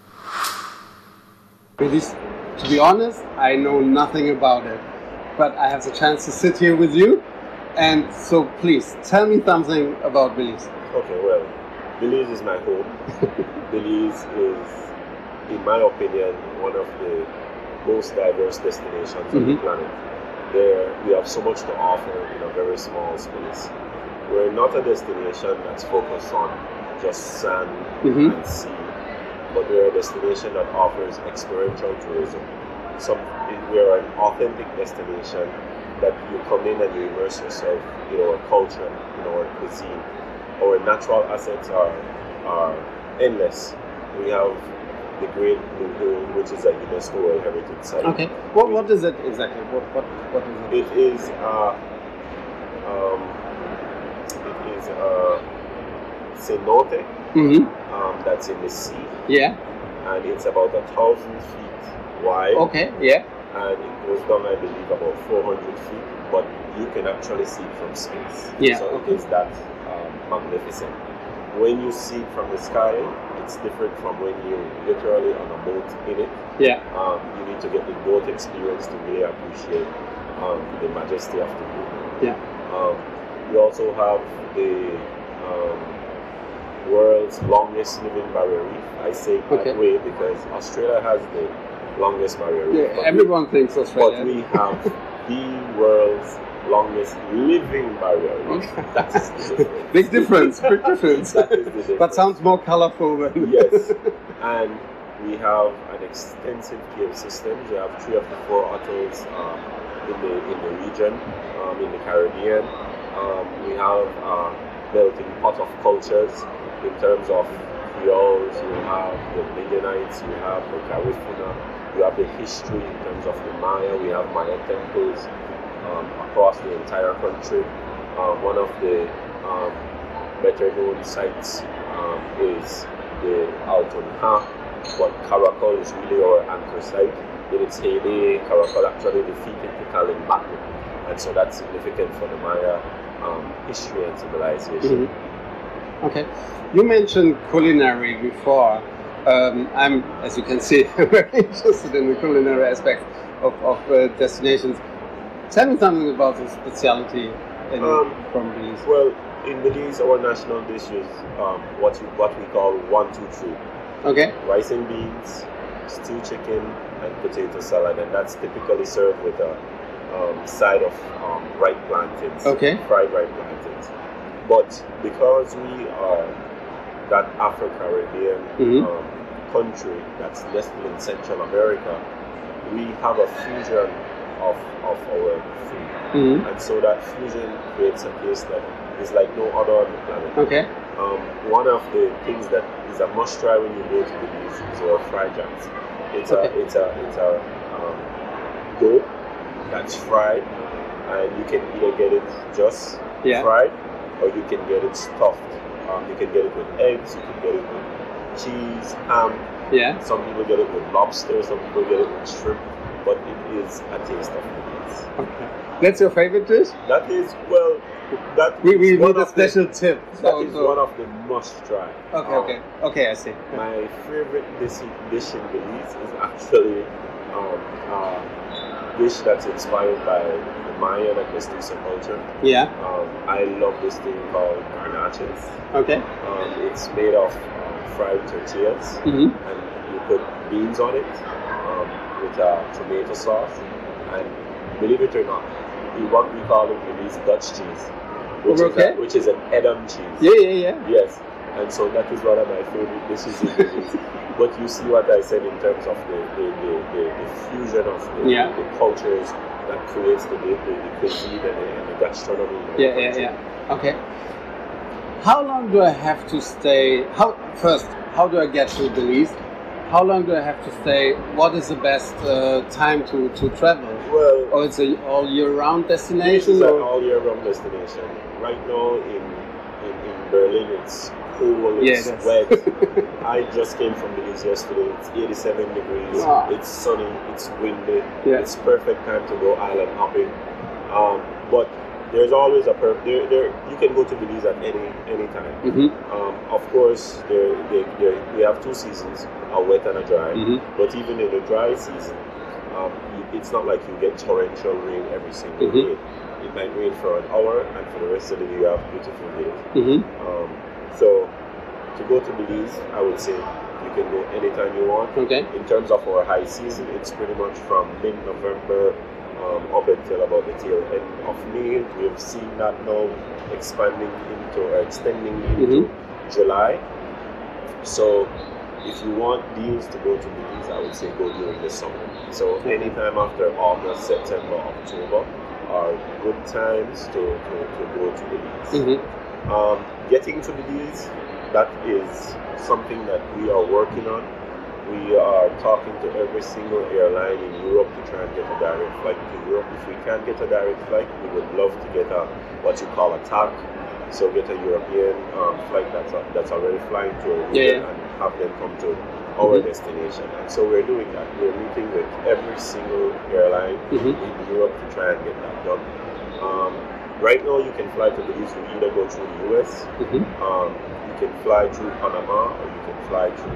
S5: Belize. To be honest, I know nothing about it, but I have the chance to sit here with you, and so please tell me something about Belize.
S9: Okay, well, Belize is my home. Belize is, in my opinion, one of the most diverse destinations on the planet. There, we have so much to offer in a very small space. We're not a destination that's focused on just sand and sea. But we're a destination that offers experiential tourism. We're an authentic destination that you come in and you immerse yourself in our culture, in our cuisine. Our natural assets are endless. We have the Great Blue Hill, which is a UNESCO World Heritage Site.
S5: Okay. What is it exactly? What is it?
S9: It is cenote. That's in the sea.
S5: Yeah.
S9: And it's about 1,000 feet wide.
S5: Okay, yeah.
S9: And it goes down, I believe, about 400 feet. But you can actually see it from space.
S5: Yeah.
S9: So it is that magnificent. When you see it from the sky, it's different from when you're literally on a boat in it.
S5: Yeah.
S9: You need to get the boat experience to really appreciate the majesty of the view.
S5: Yeah.
S9: We also have the world's longest living barrier reef. I say it that way because Australia has the longest barrier reef.
S5: Yeah, everyone thinks Australia.
S9: But we have the world's longest living barrier reef. That is the difference.
S5: Big difference. Big difference.
S9: That is the difference.
S5: But sounds more colorful than
S9: Yes. And we have an extensive cave system. We have 3 of the 4 atolls in the region, in the Caribbean. We have a melting pot of cultures in terms of Creoles. You have the Midianites. You have the Garifuna. You have the history in terms of the Maya. We have Maya temples across the entire country. One of the better known sites is the Alton Ha, but Karakol is really our anchor site. In its heyday, Karakol actually defeated Tikal in battle, and so that's significant for the Maya history and civilization.
S5: Mm-hmm. Okay, you mentioned culinary before. I'm, as you can see, very interested in the culinary aspect of destinations. Tell me something about the specialty from Belize.
S9: Well, in Belize, our national dish is what we call 1, 2, 3.
S5: Okay.
S9: Rice and beans, stewed chicken, and potato salad, and that's typically served with a side of ripe plantains.
S5: Okay.
S9: Fried ripe plantains. But because we are that Afro-Caribbean country that's nestled in Central America, we have a fusion of our food. And so that fusion creates a taste that is like no other on the planet.
S5: Okay.
S9: One of the things that is a must try when you go to Belize is our fried jams. It's a dough that's fried, and you can either get it just fried, or you can get it stuffed. You can get it with eggs, you can get it with cheese, ham.
S5: Yeah.
S9: Some people get it with lobster, some people get it with shrimp, but it is a taste of Belize.
S5: Okay. That's your favorite dish?
S9: That is, well, that
S5: we
S9: is
S5: need a special tip.
S9: That is one of the must try.
S5: Okay, I see.
S9: My favorite dish in Belize is actually a dish that's inspired by the Mayan and Mestizo culture.
S5: Yeah.
S9: I love this thing called garnaches.
S5: Okay.
S9: It's made of fried tortillas, and you put beans on it with tomato sauce, and believe it or not, what we call in Belize Dutch cheese, which is an Edam cheese.
S5: Yeah.
S9: Yes, and so that is one of my favorite dishes in Belize. But you see what I said in terms of the fusion of the cultures that creates the cuisine and the gastronomy.
S5: Yeah. Okay. How long do I have to stay? How do I get to Belize? How long do I have to stay? What is the best time to travel?
S9: Well,
S5: or it's an all year round destination?
S9: It's an all year round destination. Right now in Berlin, it's cool, it's wet. I just came from Belize yesterday. It's 87 degrees.
S5: Wow.
S9: It's sunny. It's windy.
S5: Yeah.
S9: It's perfect time to go island hopping. But there's always a you can go to Belize at any time. Of course, we have 2 seasons, a wet and a dry. But even in the dry season, it's not like you get torrential rain every single day. It might rain for an hour, and for the rest of the day you have beautiful days. So to go to Belize, I would say you can go anytime you want.
S5: Okay.
S9: In terms of our high season, it's pretty much from mid-November up until about the tail end of May. We have seen that now extending into July. So if you want deals to go to Belize, I would say go during the summer. So anytime after August, September, October are good times to go to Belize. Getting to Belize, that is something that we are working on. We are talking to every single airline in Europe to try and get a direct flight to Europe. If we can't get a direct flight, we would love to get what you call a TAC. So get a European flight that's already flying to a region and have them come to our destination. And so we're doing that. We're meeting with every single airline in Europe to try and get that done. Right now, you can fly to Belize. You either go through the US, you can fly through Panama, or you can fly through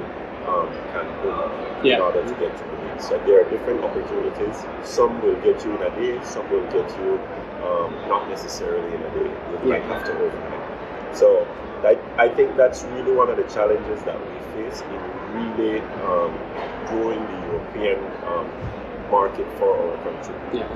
S9: Cancun in order to get to Belize. So there are different opportunities. Some will get you in a day, some will get you not necessarily in a day. You might have to overnight. So I think that's really one of the challenges that we face in really growing the European market for our country.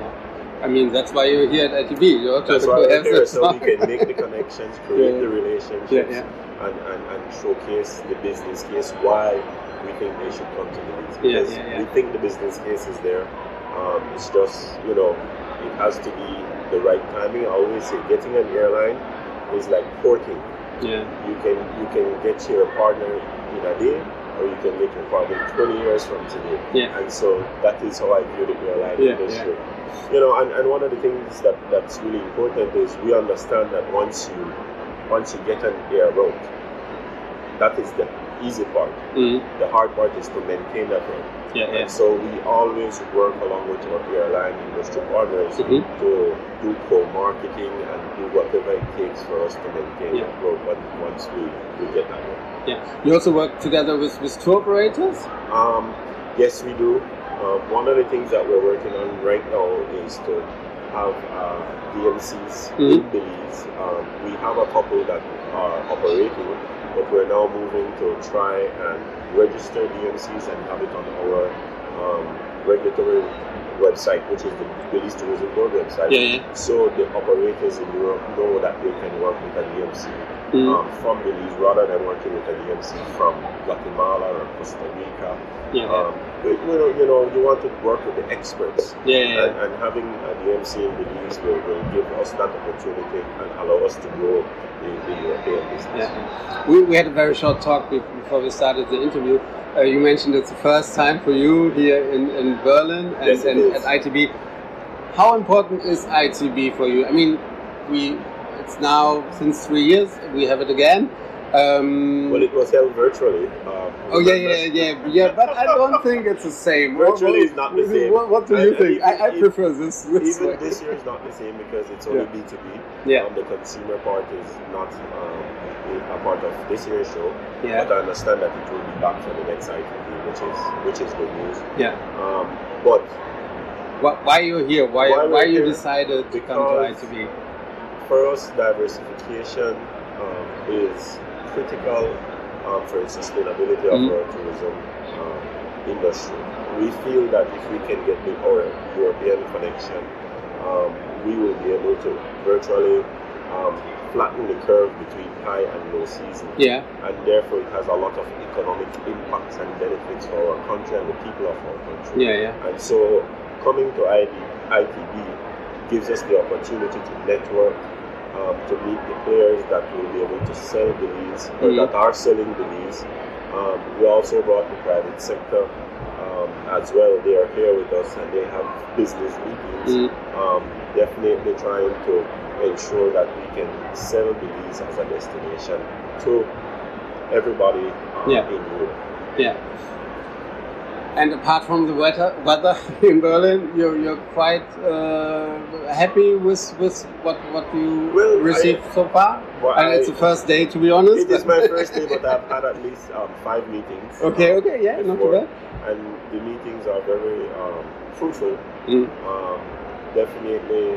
S5: I mean, that's why you're here at ITB.
S9: That's why we're here, so we can make the connections, create the relationships, and showcase the business case why we think they should come to Belize. Because we think the business case is there. It's just, it has to be the right timing. I always say getting an airline is like porting. You can get your partner in a day, or you can make your partner 20 years from today. And so that is how I view the airline industry. And one of the things that's really important is we understand that once you get an air route, that is the easy part. The hard part is to maintain that route. And so we always work along with our airline industry partners to do co-marketing and do whatever it takes for us to maintain that route. But once we get that route.
S5: You also work together with tour operators?
S9: Yes, we do. One of the things that we're working on right now is to have DMCs in Belize. We have a couple that are operating, but we're now moving to try and register DMCs and have it on our regulatory website, which is the Belize Tourism Board website. So the operators in Europe know that they can work with a DMC from Belize rather than working with a DMC from Guatemala or Costa Rica. But you want to work with the experts. And having a DMC in Belize will give us that opportunity and allow us to grow the European business.
S5: We had a very short talk before we started the interview. You mentioned it's the first time for you here in Berlin and at ITB. How important is ITB for you? I mean, it's now since 3 years. We have it again.
S9: Well, it was held virtually.
S5: But I don't think it's the same.
S9: Virtually is not the same.
S5: What do you think? I prefer this
S9: even
S5: way.
S9: This year is not the same because it's only B2B. The consumer part is not a part of this year's show. But I understand that it will be back for the next ITB, which is good news. But
S5: why you're here? Why you decided to come to ITB?
S9: For us, diversification is critical for the sustainability of our tourism industry. We feel that if we can get our European connection, we will be able to virtually flatten the curve between high and low season. And therefore it has a lot of economic impacts and benefits for our country and the people of our country. And so coming to ITB gives us the opportunity to network, to meet the players that will be able to sell Belize or that are selling Belize. We also brought the private sector as well. They are here with us and they have business meetings. Definitely trying to ensure that we can sell Belize as a destination to everybody in Europe.
S5: And apart from the weather in Berlin, you're quite happy with what you received so far? And it's the first day, to be honest.
S9: It is my first day, but I've had at least 5 meetings.
S5: Not too bad.
S9: And the meetings are very fruitful. Definitely,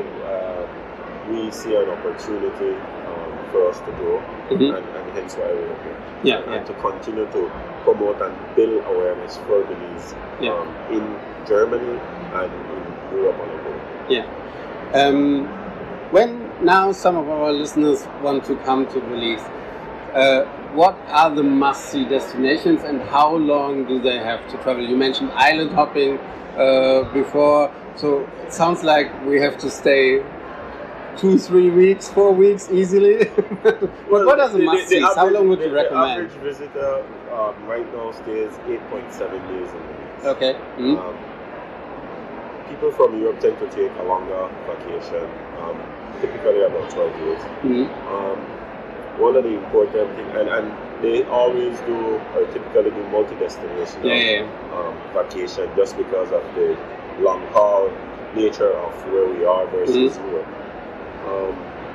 S9: we see an opportunity for us to grow, and hence why we're here. And to continue to promote and build awareness for Belize in Germany and in Europe on the whole.
S5: When now some of our listeners want to come to Belize, what are the must-see destinations and how long do they have to travel? You mentioned island hopping before, so it sounds like we have to stay 2, 3 weeks, 4 weeks easily. What are the must-sees? How long would you recommend?
S9: The average visitor right now stays 8.7 days in Belize.
S5: Okay.
S9: People from Europe tend to take a longer vacation, typically about 12 days. One of the important things, and they always do, or typically do multi-destination vacation just because of the long haul nature of where we are versus Europe.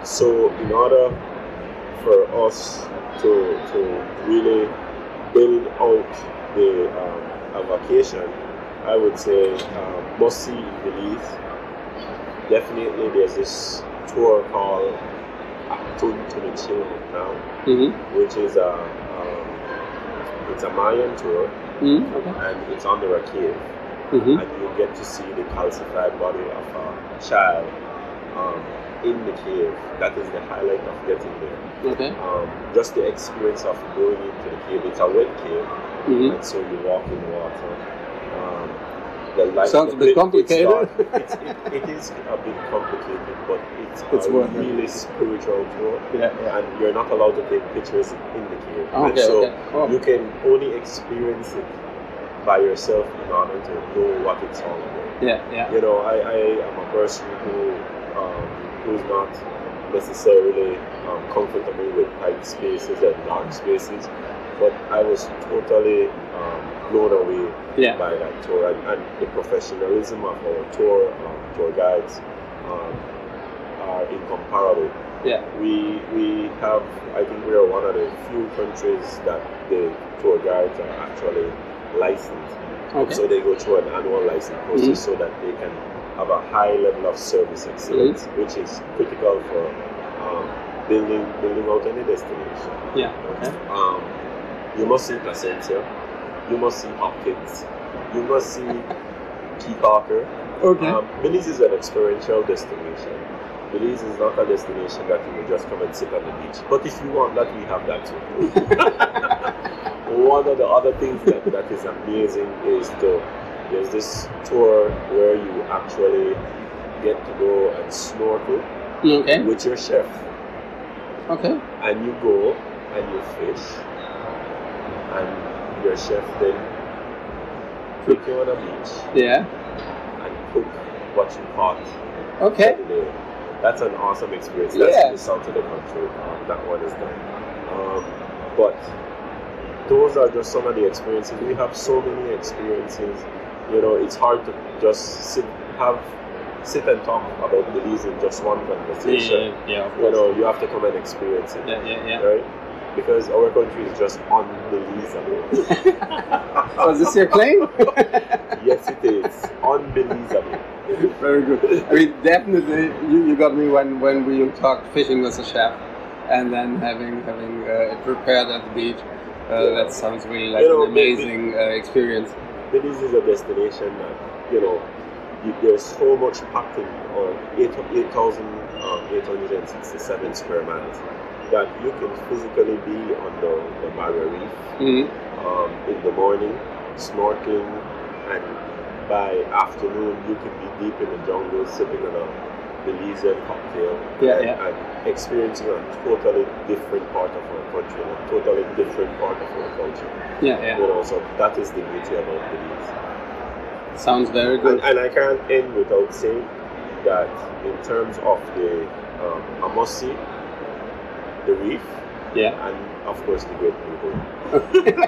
S9: So in order for us to really build out a vacation, I would say must see in Belize. Definitely, there's this tour called Atun Tunichil now, which is it's a Mayan tour, and it's under a cave, and you get to see the calcified body of a child in the cave. That is the highlight of getting there. Just the experience of going into the cave. It's a wet cave, and so you walk in water. The light
S5: sounds a bit complicated.
S9: It is a bit complicated, but it's a really spiritual tour. And you're not allowed to take pictures in the cave. And so you can only experience it by yourself in order to know what it's all about. You know, I am a person who's not necessarily comfortable with tight spaces and dark spaces, but I was totally blown away by that tour, and the professionalism of our tour guides are incomparable. We have, I think we are one of the few countries that the tour guides are actually licensed. So they go through an annual license process so that they can have a high level of service excellence, which is critical for building out any destination. You must see Placentia, you must see Hopkins, you must see Key Parker. Belize is an experiential destination. Belize is not a destination that you will just come and sit on the beach. But if you want that, we have that too. One of the other things that is amazing is there's this tour where you actually get to go and snorkel with your chef. And you go and you fish, and your chef then take you on a beach and cook what you caught. That's an awesome experience. That's in the south of the country. That one is done. But those are just some of the experiences. We have so many experiences. You know, it's hard to just sit and talk about Belize in just one conversation. You know, you have to come and experience it. Right? Because our country is just unbelievable.
S5: Is this your claim?
S9: Yes, it is. Unbelievable.
S5: Very good. I mean, definitely, you got me when we talked fishing with the chef, and then having it prepared at the beach. That sounds really like an amazing experience.
S9: Belize is a destination that, you know, there's so much packed in, 8,867 square miles, that you can physically be on the Barrier Reef in the morning, snorkeling, and by afternoon you can be deep in the jungle sipping on a Belizean cocktail and experiencing a totally different part of our country, a totally different part of our culture. You know, so that is the beauty about Belize.
S5: Sounds very good.
S9: And I can't end without saying that in terms of the I must see the reef, and of course the Great Blue Hole.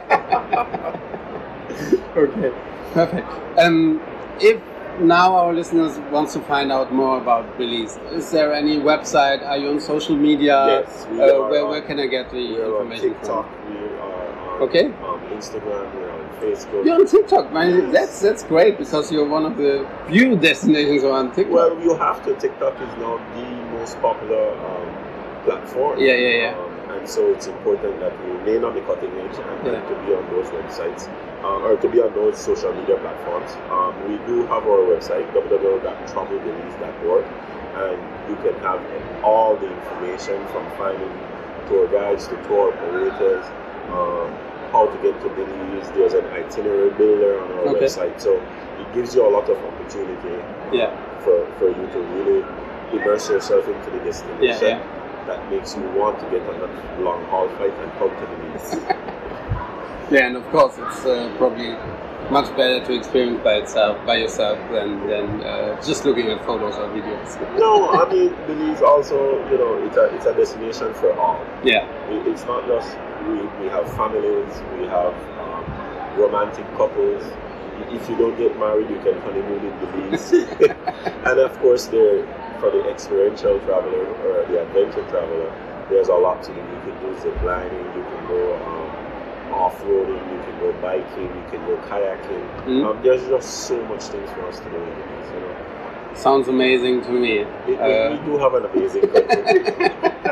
S5: Okay, perfect. If now our listeners want to find out more about Belize, is there any website? Are you on social media?
S9: Yes, we are.
S5: Where can I get the information
S9: TikTok,
S5: from?
S9: we are on Instagram, we're on Facebook.
S5: You're on TikTok, man. That's great, because you're one of the few destinations on TikTok.
S9: Well, you have to. TikTok is now the most popular platform. And so it's important that we remain on the cutting edge and to be on those websites or to be on those social media platforms. We do have our website, www.travelbelize.org, and you can have all the information from finding tour guides to tour operators, how to get to Belize. There's an itinerary builder on our website, so it gives you a lot of opportunity for you to really immerse yourself into the destination. That makes you want to get on that long haul flight and come to Belize.
S5: And of course it's probably much better to experience by yourself than just looking at photos or videos.
S9: No, I mean, Belize also, you know, it's a destination for all. It's not just we have families, we have romantic couples. If you don't get married, you can honeymoon in Belize. And of course, there for the experiential traveler or the adventure traveler, there's a lot to do. You can do zip lining, you can go off-roading, you can go biking, you can go kayaking. There's just so much things for us to do in Belize, you know.
S5: Sounds amazing to me.
S9: We do have an amazing country.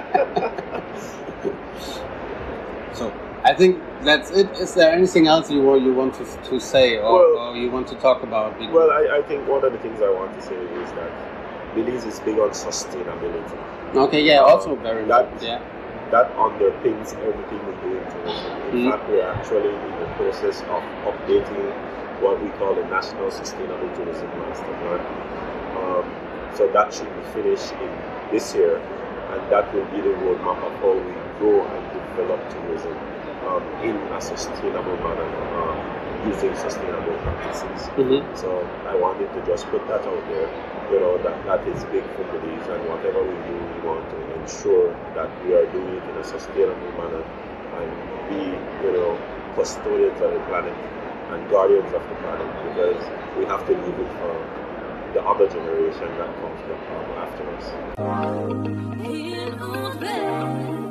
S5: So I think that's it. Is there anything else you want to say or you want to talk about?
S9: Well, I think one of the things I want to say is that Belize is big on sustainability.
S5: Okay, yeah, also very much. Yeah.
S9: That underpins everything we do in tourism. In fact, we're actually in the process of updating what we call the National Sustainable Tourism Master Plan. So that should be finished in this year, and that will be the roadmap of how we grow and develop tourism in a sustainable manner, using sustainable practices. So I wanted to just put that out there. You know, that is big for Belize, and whatever we do, we want to ensure that we are doing it in a sustainable manner and be, you know, custodians of the planet and guardians of the planet, because we have to leave it for the other generation that comes after us.